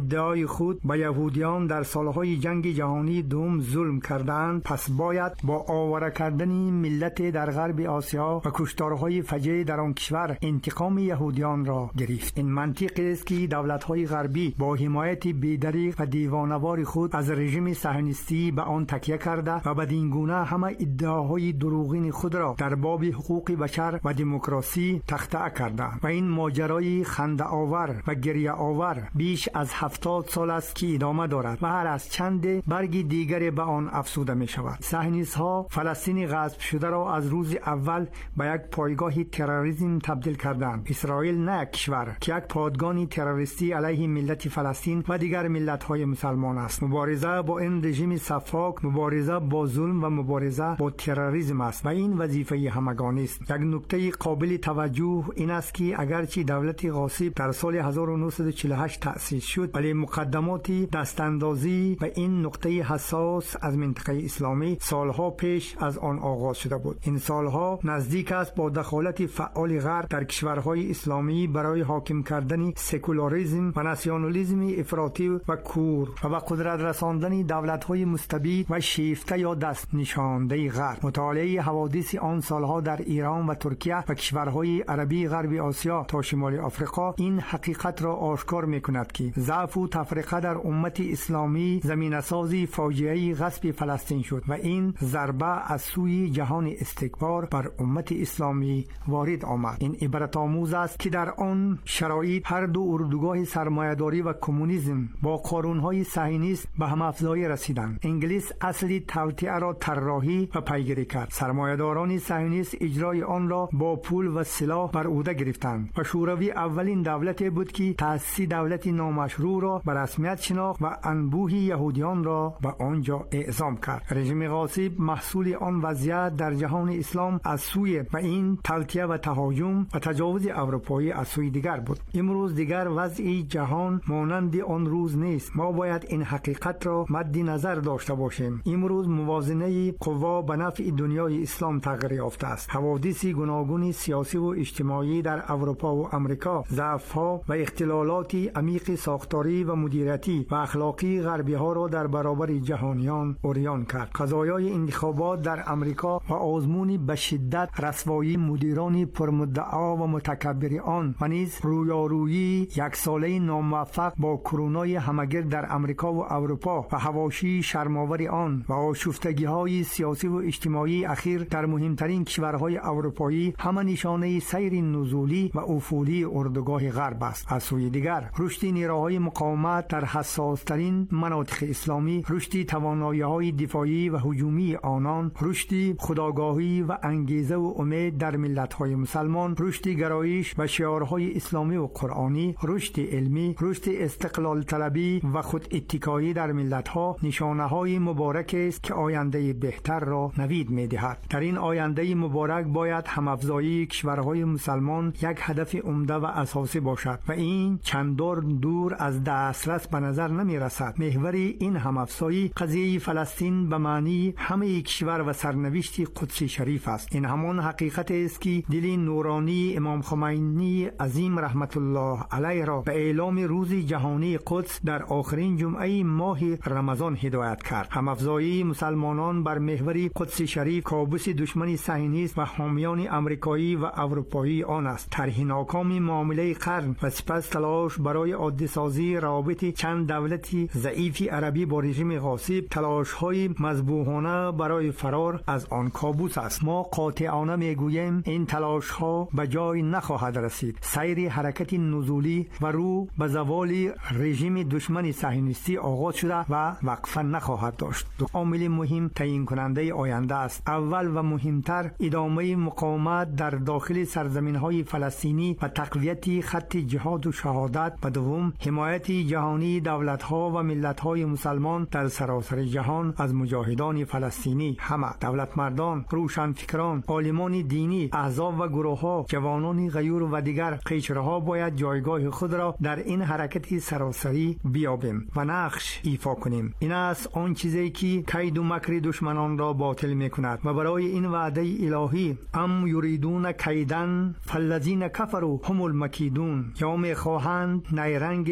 ادعای خود به یهودیان در سالهای جنگ جهانی دوم ظلم کردند، پس باید با آواره کردن ملت در غرب آسیا و کشتارهای فجیع در آن کشور انتقام یهودیان را گرفت. این منطق است که دولت‌های غربی با حمایت بی‌دریغ و دیوانه‌وار خود از رژیم صهیونیستی به آن تکیه کرده و بدین گونه همه ادعاهای دروغین خود را در باب حقوق بشر و دموکراسی تخطئه کرده و این ماجرای خنده آور و گریه آور بیش از هفتاد سال است که ادامه دارد و هر از چند برگ دیگری به آن افزوده می شود. صهیونیست‌ها فلسطین غصب شده را از روز اول به یک پایگاه تروریسم تبدیل کردند. اسرائیل نه یک کشور که یک پادگان تروریستی علیه ملت فلسطین و دیگر ملت‌های مسلمان است. مبارزه با این رژیم سفاک مبارزه با ظلم و مبارزه با تروریسم است و این وظیفه همگانی است. یک نکته قابل توجه این است که اگرچه دولت غاصب در سال هزار و نهصد و چهل و هشت تأسیس شد، ولی مقدمات دستاندازی و این نقطه حساس از منطقه اسلامی سالها پیش از آن آغاز شده بود. این سالها نزدیک است با دخالت فعال غرب در کشورهای اسلامی برای حاکم کردن سکولاریسم و ناسیونالیسم افراطی و کور و به قدرت رساندن دولت‌های مستبد و شیفته یا دست نشانده غرب. مطالعه حوادث آن سالها در ایران و ترکیه و کشورهای عربی غرب آسیا تا شمال آفریقا این حقیقت را آشکار می‌کند که ضعف و تفرقه در امت اسلامی زمینه‌سازی فاجعه غصب فلسطین شد و این ضربه از سوی جهان استکبار بر امت اسلامی وارد آمد. این عبرت آموز است که در آن شرایط هر دو اردوگاه سرمایه‌داری و کمونیسم با قانون‌های صهیونیست به هم افزایی رسیدند. انگلیس اصلی توطئه را طراحی و پیگیری کرد. سرمایه‌داران صهیونیست اجرای آن را با پول و سلاح بر عهده گرفتند و شوروی اولین دولتی بود که تأسیس دولت نامشروع را به رسمیت شناخت و انبوه یهودیان را به آنجا اعزام کرد. رژیم غاصب محصول آن وضعیت در جهان اسلام از سوی و این توطئه و تهاجم و تجاوز اروپایی از سوی دیگر بود. امروز دیگر وضع جهان مانند آن روز نیست. ما باید این حقیقت را مد نظر داشته باشیم. امروز موازنه قوا به نفع دنیای اسلام تغییر یافته است. حوادث گوناگون سیاسی و اجتماعی در اروپا و امریکا ضعف‌ها و اختلالات عمیق ساختاری و مدیریتی و اخلاقی غربی‌ها را در برابر جهانیان عریان کرد. قضایای انتخابات در امریکا و آزمون به شدت رسوایی مدیران پرمدعا و متکبر آن و نیز رویارویی یک ساله ناموفق با کرونای همگیر در امریکا و اروپا و حواشی شرم‌آور آن و آشفتگی‌های سیاسی و اجتماعی اخیر در مهمترین کشورهای اروپایی همه نشانه سیر نزولی و افولی اردوگاه غرب است. از سوی دیگر رشد نیروهای مقاومت در حساس‌ترین مناطق اسلامی، رشد توانایی‌های دفاعی و هجومی آنان، رشد خودآگاهی و انگیزه و امید در ملت‌های مسلمان، رشد گرایش و شعارهای اسلامی و قرآنی، رشد علمی، رشد استقلال طلبی و خود اتکایی در ملت‌ها نشانه‌های مبارک است که آینده بهتر را نوید می‌دهد. در این آینده مبارک باید هم‌افزایی کشورهای مسلمان یک هدف عمده و اساسی باشد و این چندان دور از دسترس به نظر نمی‌رسد. محور این هم‌افزایی قضیه فلسطین به معنی همه کشور و سرنوشت قدس شریف است. این همان حقیقت است که دل نورانی امام خمینی عظیم رحمت الله علیه را به اعلام روز جهانی قدس در آخرین جمعه ماه رمضان هدایت کرد. هم‌افزایی مسلمانان بر محور قدس شریف کابوس دشمن صهیونیست و حامیان آمریکایی و اروپایی آن است. طرح ناکام معامله قرن و سپس تلاش برای عادی سازی روابط چند دولتی ضعیف عربی با رژیم غاصب، تلاش‌های مذبوحانه برای فرار از آن کابوس است. ما قاطعانه میگوییم این تلاش‌ها به جای نخواهد رسید. سیر حرکت نزولی و رو به زوال رژیم دشمن صهیونیستی آغاز شده و وقفه نخواهد داشت. دو عامل مهم تعیین کننده آینده است. اول و مهمتر ادامه مقاومت در داخل سرزمین‌های فلسطینی و تقویت خط جهاد و شهادت و دوم حمایت جهانی دولت‌ها و ملت‌های مسلمان در سراسر جهان از مجاهدان فلسطینی. همه دولتمردان، روشنفکران، عالمان دینی، احزاب و گروه‌ها، جوانان غیور و دیگر قشرها باید جایگاه خود را در این حرکت سراسری بیابیم و نقش ایفا کنیم. این است آن چیزی که کید و مکر دشمنان را باطل می‌کند و برای این وعده الهی ام یریدون کیدن فالذین کفروا هم المکیدون، یا می‌خواهند نیرنگ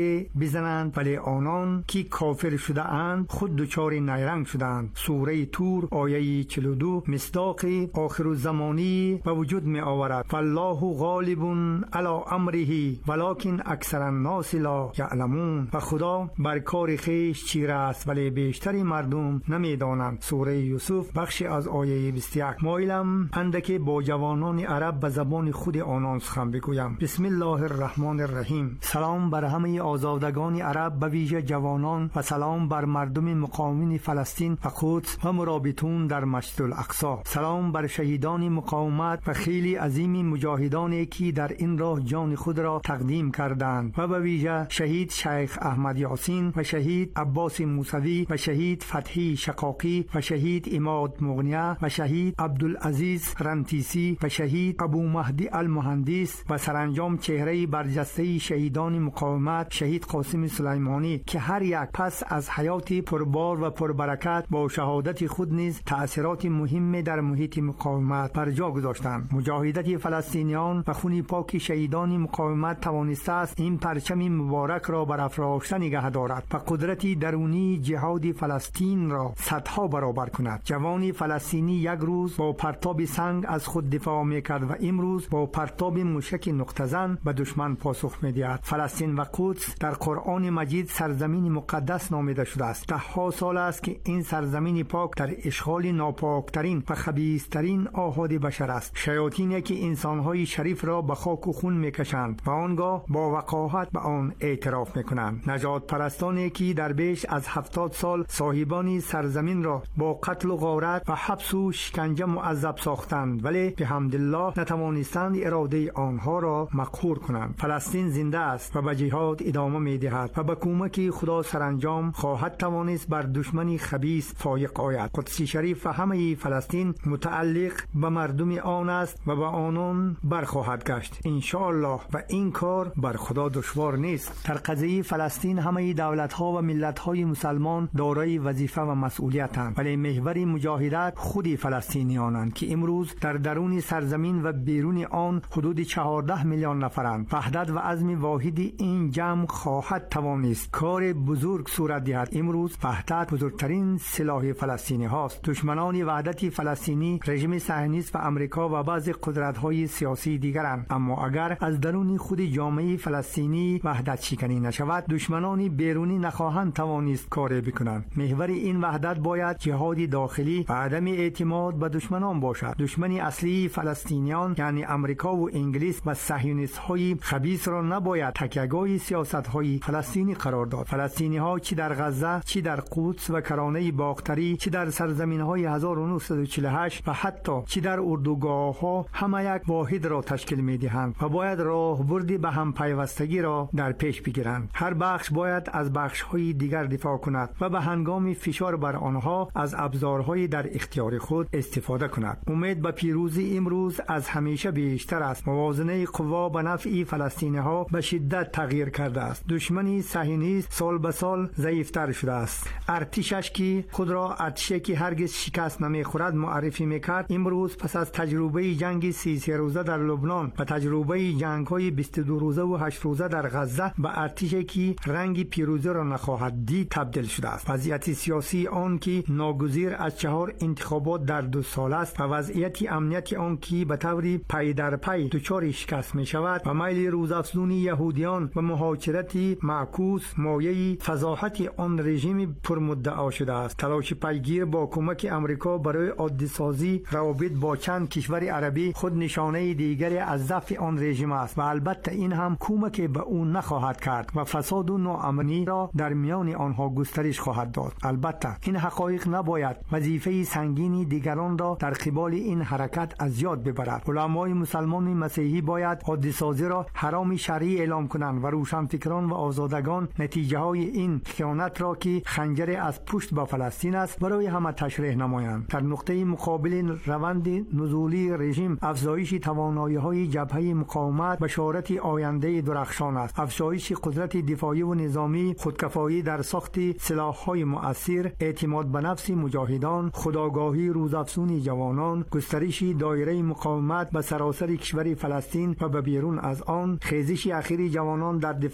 بزنند، ولی آنان که کافر شده اند خود دچار نیرنگ شدند. سوره تور آیه چهل و دو مصداق آخر الزمانی به وجود می آورد. فالله غالب علی امره ولکن اکثر الناس لا یعلمون. و خدا بر کار خویش چیره است ولی بیشتر مردم نمی دانند. سوره یوسف بخش از آیه بیست و یک. مایلم اندکی با جوانان عرب به زبان خود آنان سخن بگویم. بسم الله الرحمن الرحیم. سلام بر همه آزادگان عرب به ویژه جوانان و سلام بر مردم مقاومین فلسطین و قدس و مرابطون در مسجد الاقصی. سلام بر شهیدان مقاومت و خیلی عظیم مجاهدانی که در این راه جان خود را تقدیم کردند و به ویژه شهید شیخ احمد یاسین و شهید عباس موسوی و شهید فتحی شقاقی و شهید اماد مغنیه و شهید عبدالعزیز رنتیسی و شهید ابو مهدی المهندس و سرانجام چهره برجسته شهیدان مقاومت شهید قاسم سلیمانی که هر یک پس از حیاتی پربار و پربرکت با شهادت خود نیز تأثیرات مهم در محیط مقاومت بر جا گذاشتند. مجاهدت فلسطینیان و خون پاک شهیدان مقاومت توانسته است این پرچم مبارک را برافراشته نگه دارد و قدرت درونی جهاد فلسطین را صدها برابر کند. جوان فلسطینی یک روز با پرتاب سنگ از خود دفاع میکرد و امروز با پرتاب موشک نقطه زن به دشمن پاسخ میدهد. فلسطین و قدس در قرآن مجید سرزمین مقدس نامیده شده است. ده ها سال است که این سرزمین پاک در اشغال ناپاکترین و خبیثترین آحاد بشر است. شیاطینی که انسانهای شریف را به خاک و خون میکشند و آنگاه با وقاحت به آن اعتراف میکنند. نجات پرستانی که در بیش از هفتاد سال صاحبان سرزمین را با قتل و غارت و حبس و شکنجه معذب ساختند ولی به حمدالله نتوانستند اراده آنها را مقهور کنند. فلسطین زنده است و به جهاد ادامه میدهد و به کمک خدا سرانجام خواهد توانست بر دشمنی خبیث فایق آید. قدس شریف و همه فلسطین متعلق به مردم آن است و به آنان برخواهد گشت ان شاء الله و این کار بر خدا دشوار نیست. در قضیه فلسطین همه دولت‌ها و ملت‌های مسلمان دارای وظیفه و مسئولیتند ولی محور مجاهدت خود فلسطینیانند که امروز در درون سرزمین و بیرون آن حدود چهارده میلیون نفرند. وحدت و عزم واحد این جمع خواهد توانست کار بزرگ صورت دهد. امروز وحدت بزرگترین سلاح فلسطینی هاست. دشمنان وحدت فلسطینی رژیم صهیونیست و امریکا و بعضی قدرت‌های سیاسی دیگرند، اما اگر از درون خود جامعه فلسطینی وحدت شکنی نشود دشمنان بیرونی نخواهند توانست کاری بکنند. محور این وحدت باید جهاد داخلی و عدم اعتماد به دشمنان باشد. دشمن اصلی فلسطینیان یعنی امریکا و انگلیس و صهیونیست های خبیث را نباید تکیه‌گاه سیاست های فلسطینی قرار داد. فلسطینی ها چی در غزه، چی در قدس و کرانه باختری، چی در سرزمین های هزار و نهصد و چهل و هشت و حتی چی در اردوگاه ها همه یک واحد را تشکیل می دهند و باید راهبردی به هم پیوستگی را در پیش بگیرند. هر بخش باید از بخش های دیگر دفاع کند و به هنگام فشار بر آنها از ابزارهای در اختیار خود استفاده کند. امید به پیروزی امروز از همیشه بیشتر است. موازنه قوا به نفع فلسطینی ها به شدت تغییر کرده است. دشمن صهیونیست سال به سال ضعیفتر شده است. ارتشش که خود را ارتشی که هرگز شکست نمیخورد معرفی میکرد امروز پس از تجربه جنگ سی و سه روزه در لبنان و تجربه جنگ های بیست و دو روزه و هشت روزه در غزه به ارتشی که رنگ پیروزی را نخواهد دید تبدیل شده است. وضعیت سیاسی آن که ناگزیر از چهار انتخابات در دو سال است و وضعیت امنیت آن که به طور پی در پی دچار شکست می شود و میل روزافزون یهودیان و مهاجرت معکوس مایه فضاحت آن رژیم پرمدعا شده است. تلاش پیگیر با کمک امریکا برای عادی سازی روابط با چند کشور عربی خود نشانه دیگری از ضعف آن رژیم است و البته این هم کمک به او نخواهد کرد و فساد و ناامنی را در میان آنها گسترش خواهد داد. البته این حقایق نباید وظیفه سنگین دیگران را در قبال این حرکت از یاد ببرد. علمای مسلمان مسیحی باید عادی سازی را حرام شرعی اعلام کنند و روشنفکران و آزادگان نتیجه های این خیانت را که خنجر از پشت به فلسطین است برای همه تشریح نمایند. در نقطه مقابل روند نزولی رژیم افزایش توانایی های جبهه مقاومت بشارت آینده درخشان است. افزایش قدرت دفاعی و نظامی، خودکفایی در ساخت سلاح‌های مؤثر، اعتماد به نفس مجاهدان، خودآگاهی روزافزون جوانان، گسترش دایره مقاومت به سراسر کشور فلسطین و به بیرون از آن، خیزش اخیر جوانان در دفاع از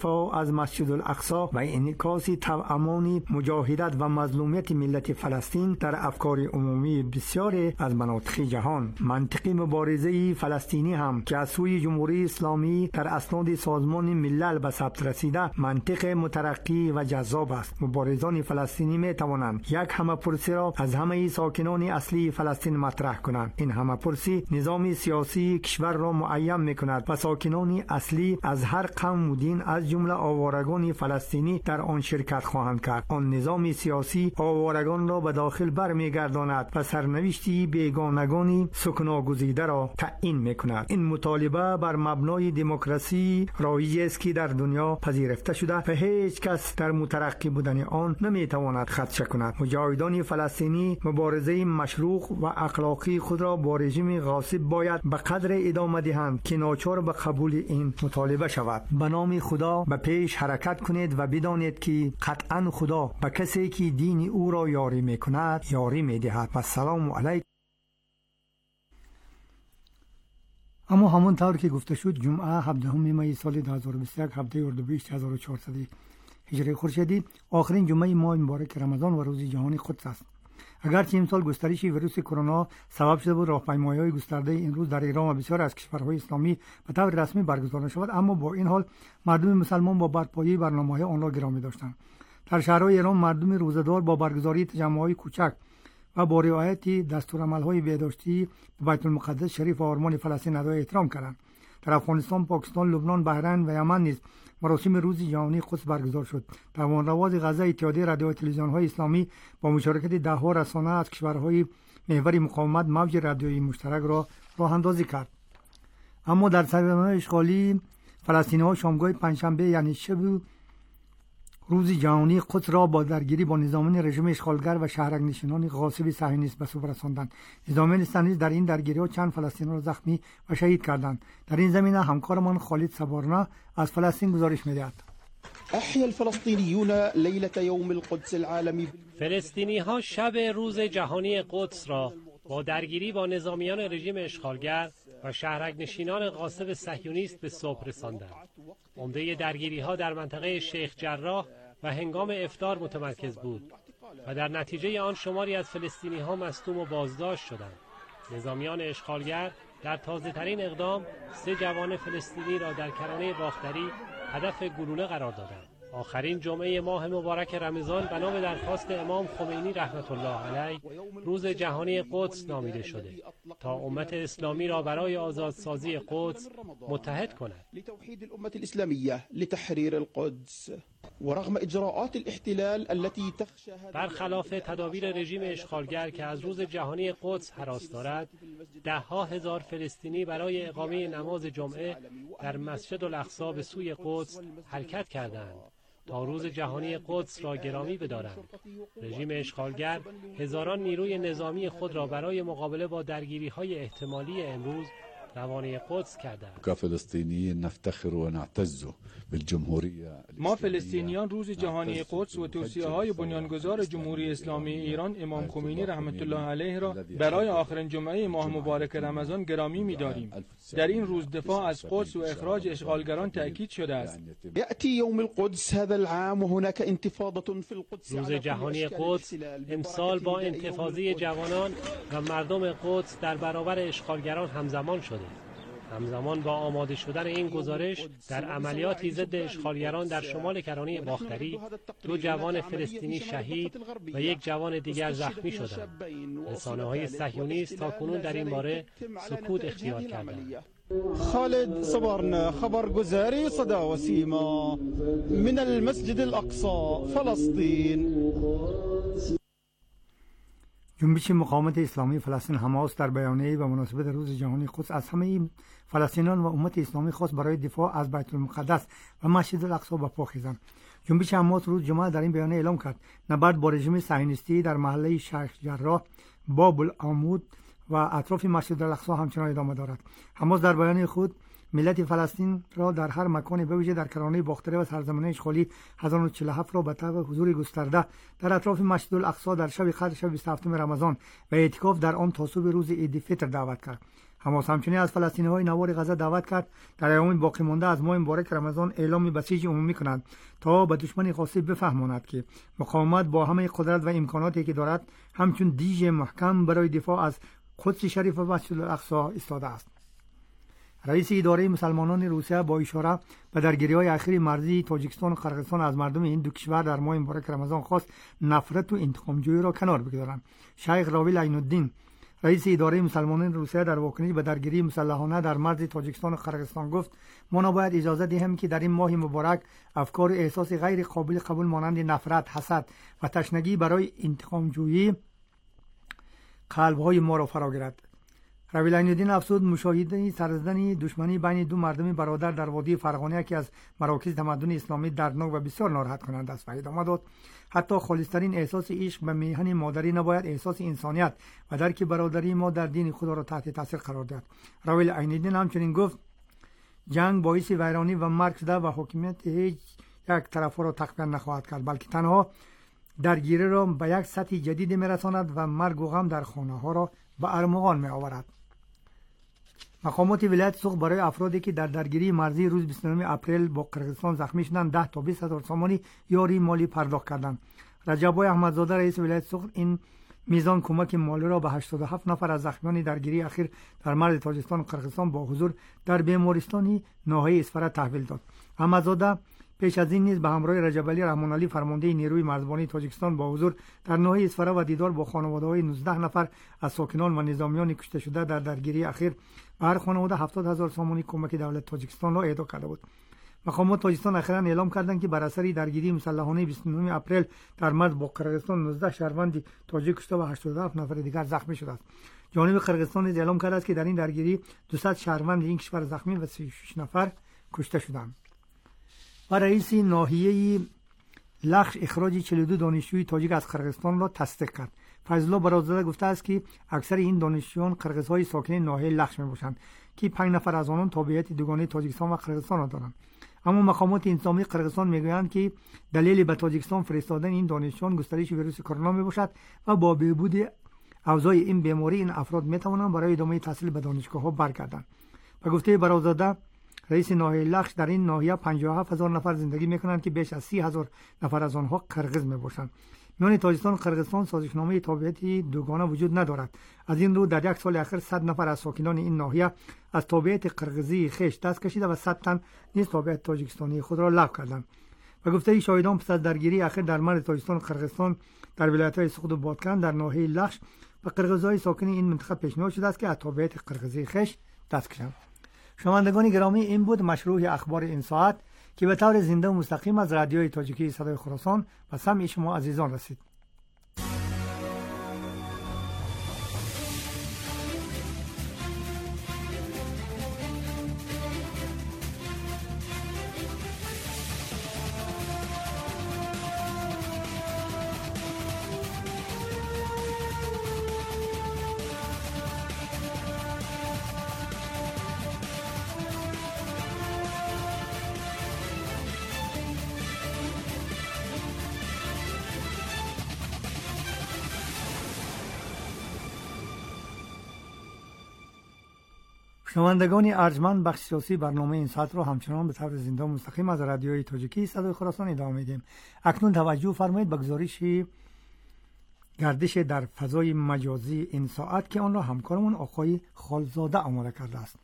از مسجد الاقصی و انعکاس توأمان مجاهدت و مظلومیت ملت فلسطین در افکار عمومی بسیاری از مناطق جهان. منطق مبارزه فلسطینی هم که از سوی جمهوری اسلامی در اسناد سازمان ملل به ثبت رسیده منطق مترقی و جذاب است. مبارزان فلسطینی می توانند یک همه‌پرسی را از همه ساکنان اصلی فلسطین مطرح کنند. این همه‌پرسی نظام سیاسی کشور را معین می‌کند و ساکنان اصلی از هر قوم و دین از جمله آوارگان فلسطینی در آن شرکت خواهند کرد. آن نظام سیاسی آوارگان را به داخل برمیگرداند و سرنوشتی بیگانگان سکناگزیده را تعیین می‌کند. این مطالبه بر مبنای دموکراسی رایجی است که در دنیا پذیرفته شده و هیچ کس در مترقی بودن آن نمی‌تواند خدشه کند. مجاهدان فلسطینی مبارزه مشروع و اخلاقی خود را با رژیم غاصب باید به قدر ادامه دهند که ناچار به قبول این مطالبه شود. به نام خدا به پیش حرکت کنید و بدانید که قطعا خدا به کسی که دین او را یاری می‌کند یاری می‌دهد. و السلام علیکم. اما همونطور که گفته شد جمعه هفدهم می سال دو هزار و بیست و یک هفته اردیبهشت هزار و چهارصد هجری خورشیدی آخرین جمعه ماه مبارک رمضان و روز جهانی قدس است. اگرچه امسال گسترش ویروس کرونا سبب شده بود راهپیمایی‌های گسترده این روز در ایران و بسیار از کشورهای اسلامی به طور رسمی برگزار نشود، اما با این حال مردم مسلمان با برپایی برنامه‌های آن را گرامی داشتند. در شهرهای ایران مردم روزه‌دار با برگزاری تجمع‌های کوچک و با رعایت دستورالعمل‌های بهداشتی به بیت المقدس شریف و آرمان فلسطین ادای احترام کردند. در افغانستان، پاکستان، لبنان، بحرین و یمن نیز مراسم روز جهانی قدس برگزار شد. فرمانرواز غزه اتحادیه رادیو و تلویزیون‌های اسلامی با مشارکت ده‌ها رسانه از کشورهای محور مقاومت موج رادیویی مشترک را راه اندازی کرد. اما در سرزمین‌های اشغالی فلسطینی‌ها شامگاه پنجشنبه یعنی شب روز جهانی قدس را با درگیری با نظامیان رژیم اشغالگر و شهرک‌نشینان غاصب صهیونیست به سو رساندند. نظامیان اسلامی در این درگیری‌ها چند فلسطینی را زخمی و شهید کردند. در این زمینه همکارمان خالد سبارنا از فلسطین گزارش می‌دهد. احیا الفلسطینیون لیله یوم القدس العالمی. فلسطینی‌ها شب روز جهانی قدس را با درگیری با نظامیان رژیم اشغالگر و شهرک‌نشینان غاصب صهیونیست به صبح رساندند. عمده درگیری‌ها در منطقه شیخ جراح و هنگام افطار متمرکز بود و در نتیجه آن شماری از فلسطینی‌ها مصدوم و بازداشت شدند. نظامیان اشغالگر در تازه‌ترین اقدام سه جوان فلسطینی را در کرانه باختری هدف گلوله قرار دادند. آخرین جمعه ماه مبارک رمضان بنا به درخواست امام خمینی رحمت الله علیه روز جهانی قدس نامیده شده تا امت اسلامی را برای آزادسازی قدس متحد کند. لتوحید الامه الاسلامیه لتحریر القدس ورغم اجراءات الاحتلال التي تخشى. برخلاف تدابیر رژیم اشغالگر که از روز جهانی قدس هراس دارد، ده ها هزار فلسطینی برای اقامه نماز جمعه در مسجد الاقصی به سوی قدس حرکت کردند تا روز جهانی قدس را گرامی بدارند. رژیم اشغالگر هزاران نیروی نظامی خود را برای مقابله با درگیری‌های احتمالی امروز روانه قدس کردند. كفلسطينيين نفتخر ونعتز بالجمهورية. ما فلسطینیان روز جهانی قدس و توصیه‌های بنیانگذار جمهوری اسلامی ایران امام خمینی رحمت الله علیه را برای آخرین جمعه ماه مبارک رمضان گرامی می‌داریم. در این روز دفاع از قدس و اخراج اشغالگران تأکید شده است. یأتی یوم القدس هذا العام وهناك انتفاضة في القدس. روز جهانی قدس امسال با انتفاضه جوانان و مردم قدس در برابر اشغالگران همزمان شده. همزمان با آماده شدن این گزارش در عملیاتی ضد اشغالگران در شمال کرانه باختری دو جوان فلسطینی شهید و یک جوان دیگر زخمی شدند. رسانه‌های صهیونیست تاکنون در این باره سکوت اختیار کردند. خالد صبرنا خبرگزاری صدا و سیما من المسجد الاقصی فلسطین. جنبش مقاومت اسلامی فلسطین حماس در بیانیه‌ای به مناسبت روز جهانی قدس از همه فلسطینیان و امت اسلامی خواست برای دفاع از بیت المقدس و مسجد الاقصی به پا خیزند. جنبش حماس روز جمعه در این بیانیه اعلام کرد نبرد با رژیم صهیونیستی در محله شیخ جراح، باب العمود و اطراف مسجد الاقصی همچنان ادامه دارد. حماس در بیانیه خود ملت فلسطین را در هر مکانی به ویژه در کرانه باختری و سرزمین اشغالی هزار و نهصد و چهل و هفت را به طور حضور گسترده در اطراف مسجد الاقصی در شب قدر شب بیست و هفتم رمضان و اعتکاف در آن تا صبح روز عید فطر دعوت کرد. حماس همچنین از فلسطینی‌های نوار غزه دعوت کرد در ایام باقی مانده از ماه مبارک رمضان اعلام بسیج عمومی کنند تا به دشمن غاصب بفهماند که مقاومت با همه قدرت و امکاناتی که دارد همچون دیژ محکم برای دفاع از قدس شریف و مسجد الاقصی ایستاده است. رئیس اداره مسلمانان روسیه با اشاره به درگیری‌های اخیر مرزی تاجیکستان و قرقیزستان از مردم این دو کشور در ماه مبارک رمضان خواست نفرت و انتقام‌جویی را کنار بگذارند. شیخ راویل عین‌الدین رئیس اداره مسلمانان روسیه در واکنش به درگیری مسلحانه در مرز تاجیکستان و قرقیزستان گفت: ما نباید اجازه دهیم که در این ماه مبارک افکار و احساس غیر قابل قبول مانند نفرت، حسد و تشنگی برای انتقام‌جویی قلب‌های ما را فرا گیرد. راویل عین‌الدین افزود: مشاهده سرزدن دشمنی بین دو مردم برادر در وادی فرغانه که از مراکز تمدن اسلامی دردناک و بسیار ناراحت کننده است. و ادامه داد: حتی خالصترین احساس عشق به میهن مادری نباید احساس انسانیت و درک برادری ما در دین خدا را تحت تاثیر قرار دهد. راویل عین‌الدین همچنین گفت: جنگ باعث ویرانی و مرگ شده و حکومت هیچ یک طرف را تقویت نخواهد کرد، بلکه تنها درگیری را به یک سطح جدید می‌رساند و مرگ و غم در خانه‌ها را به ارمغان می‌آورد. مقامات ولایت سوق برای افرادی که در درگیری مرزی روز بیست و نهم اپریل با قرقیزستان زخمی شدند ده تا بیست هزار سامانی یاری مالی پرداخت کردند. رجب‌آی احمدزاده رئیس ولایت سوق این میزان کمک مالی را به هشتاد و هفت نفر از زخمیان درگیری اخیر در مرز تاجیکستان و قرقیزستان با حضور در بیمارستان ناحیه اسفره تحویل داد. احمدزاده پیش از این نیز به همراه رجب علی رحمان علی فرمانده نیروی مرزبانی تاجیکستان با حضور در ناحیه اسفره و دیدار با خانواده‌های نوزده نفر از ساکنان و نظامیان کشته شده در درگیری اخیر به هر خانواده هفتاد هزار سامانی کمک دولت تاجیکستان را اهدا کرده بود. مقامات تاجیکستان اخیراً اعلام کردند که بر اثر درگیری مسلحانه بیست و نهم اپریل در مرز با قرقیزستان نوزده شهروند تاجیک کشته و هشتاد و هفت نفر دیگر زخمی شده است. جانب قرقیزستان نیز اعلام کرده است که در این درگیری دویست شهروند این کشور زخمی و سی و شش نفر کشته شدند. و رئیس ناحیه لخش اخراج چهل و دو دانشجوی تاجیک از قرقیزستان را تصدیق کرد. فضلالله برادزاده گفته است که اکثر این دانشجویان قرقیزهای ساکن ناحیه لخش میباشند که پنج نفر از آنان تابعیت دوگانه تاجیکستان و قرقیزستان را دارند. اما مقامات انتظامی قرقیزستان میگویند که دلیل به تاجیکستان فرستادن این دانشجویان گسترش ویروس کرونا میباشد و با بهبود اوضاع این بیماری این افراد میتوانند برای ادامه تحصیل به دانشگاه‌ها برگردند. به گفته برادزاده رئیس ناحیه لخش در این ناحیه پنجاه و هفت هزار نفر زندگی میکنند که بیش از سی هزار نفر از آنها قرقیز میباشند. میان تاجیکستان و قرقیزستان سازشنامه تابعیت دوگانه وجود ندارد. از این رو در یک سال اخیر صد نفر از ساکنان این ناحیه از تابعیت قرقیزی خویش دست کشیده و صد تن نیز تابعیت تاجیکستانی خود را لغو کردند. و گفته شاهدان پس از درگیری اخیر در مرز تاجیکستان و قرقیزستان در ولایت‌های سوخت و بادکن در ناحیه لخش و قرقیزهای ساکن این منطقه پیشنهاد شده است که از تابعیت قرقیزی خویش دست کشند. شنوندگان گرامی، این بود مشروع اخبار این ساعت که به طور زنده و مستقیم از رادیوی تاجیکی صدای خراسان و سمع شما عزیزان رسید. شنوندگان ارجمند، بخش سیاسی برنامه این ساعت را همچنان به طور زنده و مستقیم از رادیوی تاجیکی صدای خراسان ادامه میدیم. اکنون توجه فرمایید به گزارش گردش در فضای مجازی این ساعت که آن را همکارمون آقای خالزاده آماده کرده است.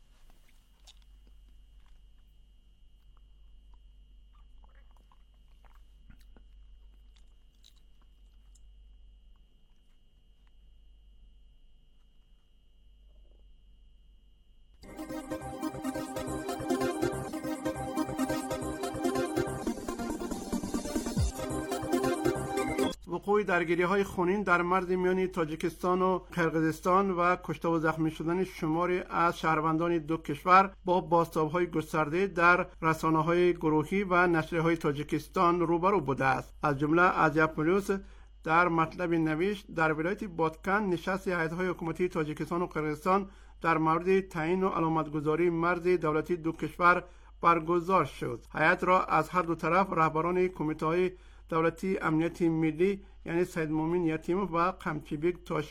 وقوع درگیری‌های خونین در مرز میان تاجیکستان و قرقیزستان و کشته و زخمی شدن شماری از شهروندان دو کشور با بازتاب‌های گسترده در رسانه‌های گروهی و نشریه‌های تاجیکستان روبرو بوده است. از جمله ازیا پلیس در مطلب نوشت در ولایت بادکن نشست هیئت‌های حکومتی تاجیکستان و قرقیزستان در مورد تعیین و علامتگذاری مرز دولتی دو کشور برگزار شد. هیئت را از هر دو طرف رهبران کمیته‌های دولتی امنیت ملی یعنی سید مومن یتیموف و قمچی بیگ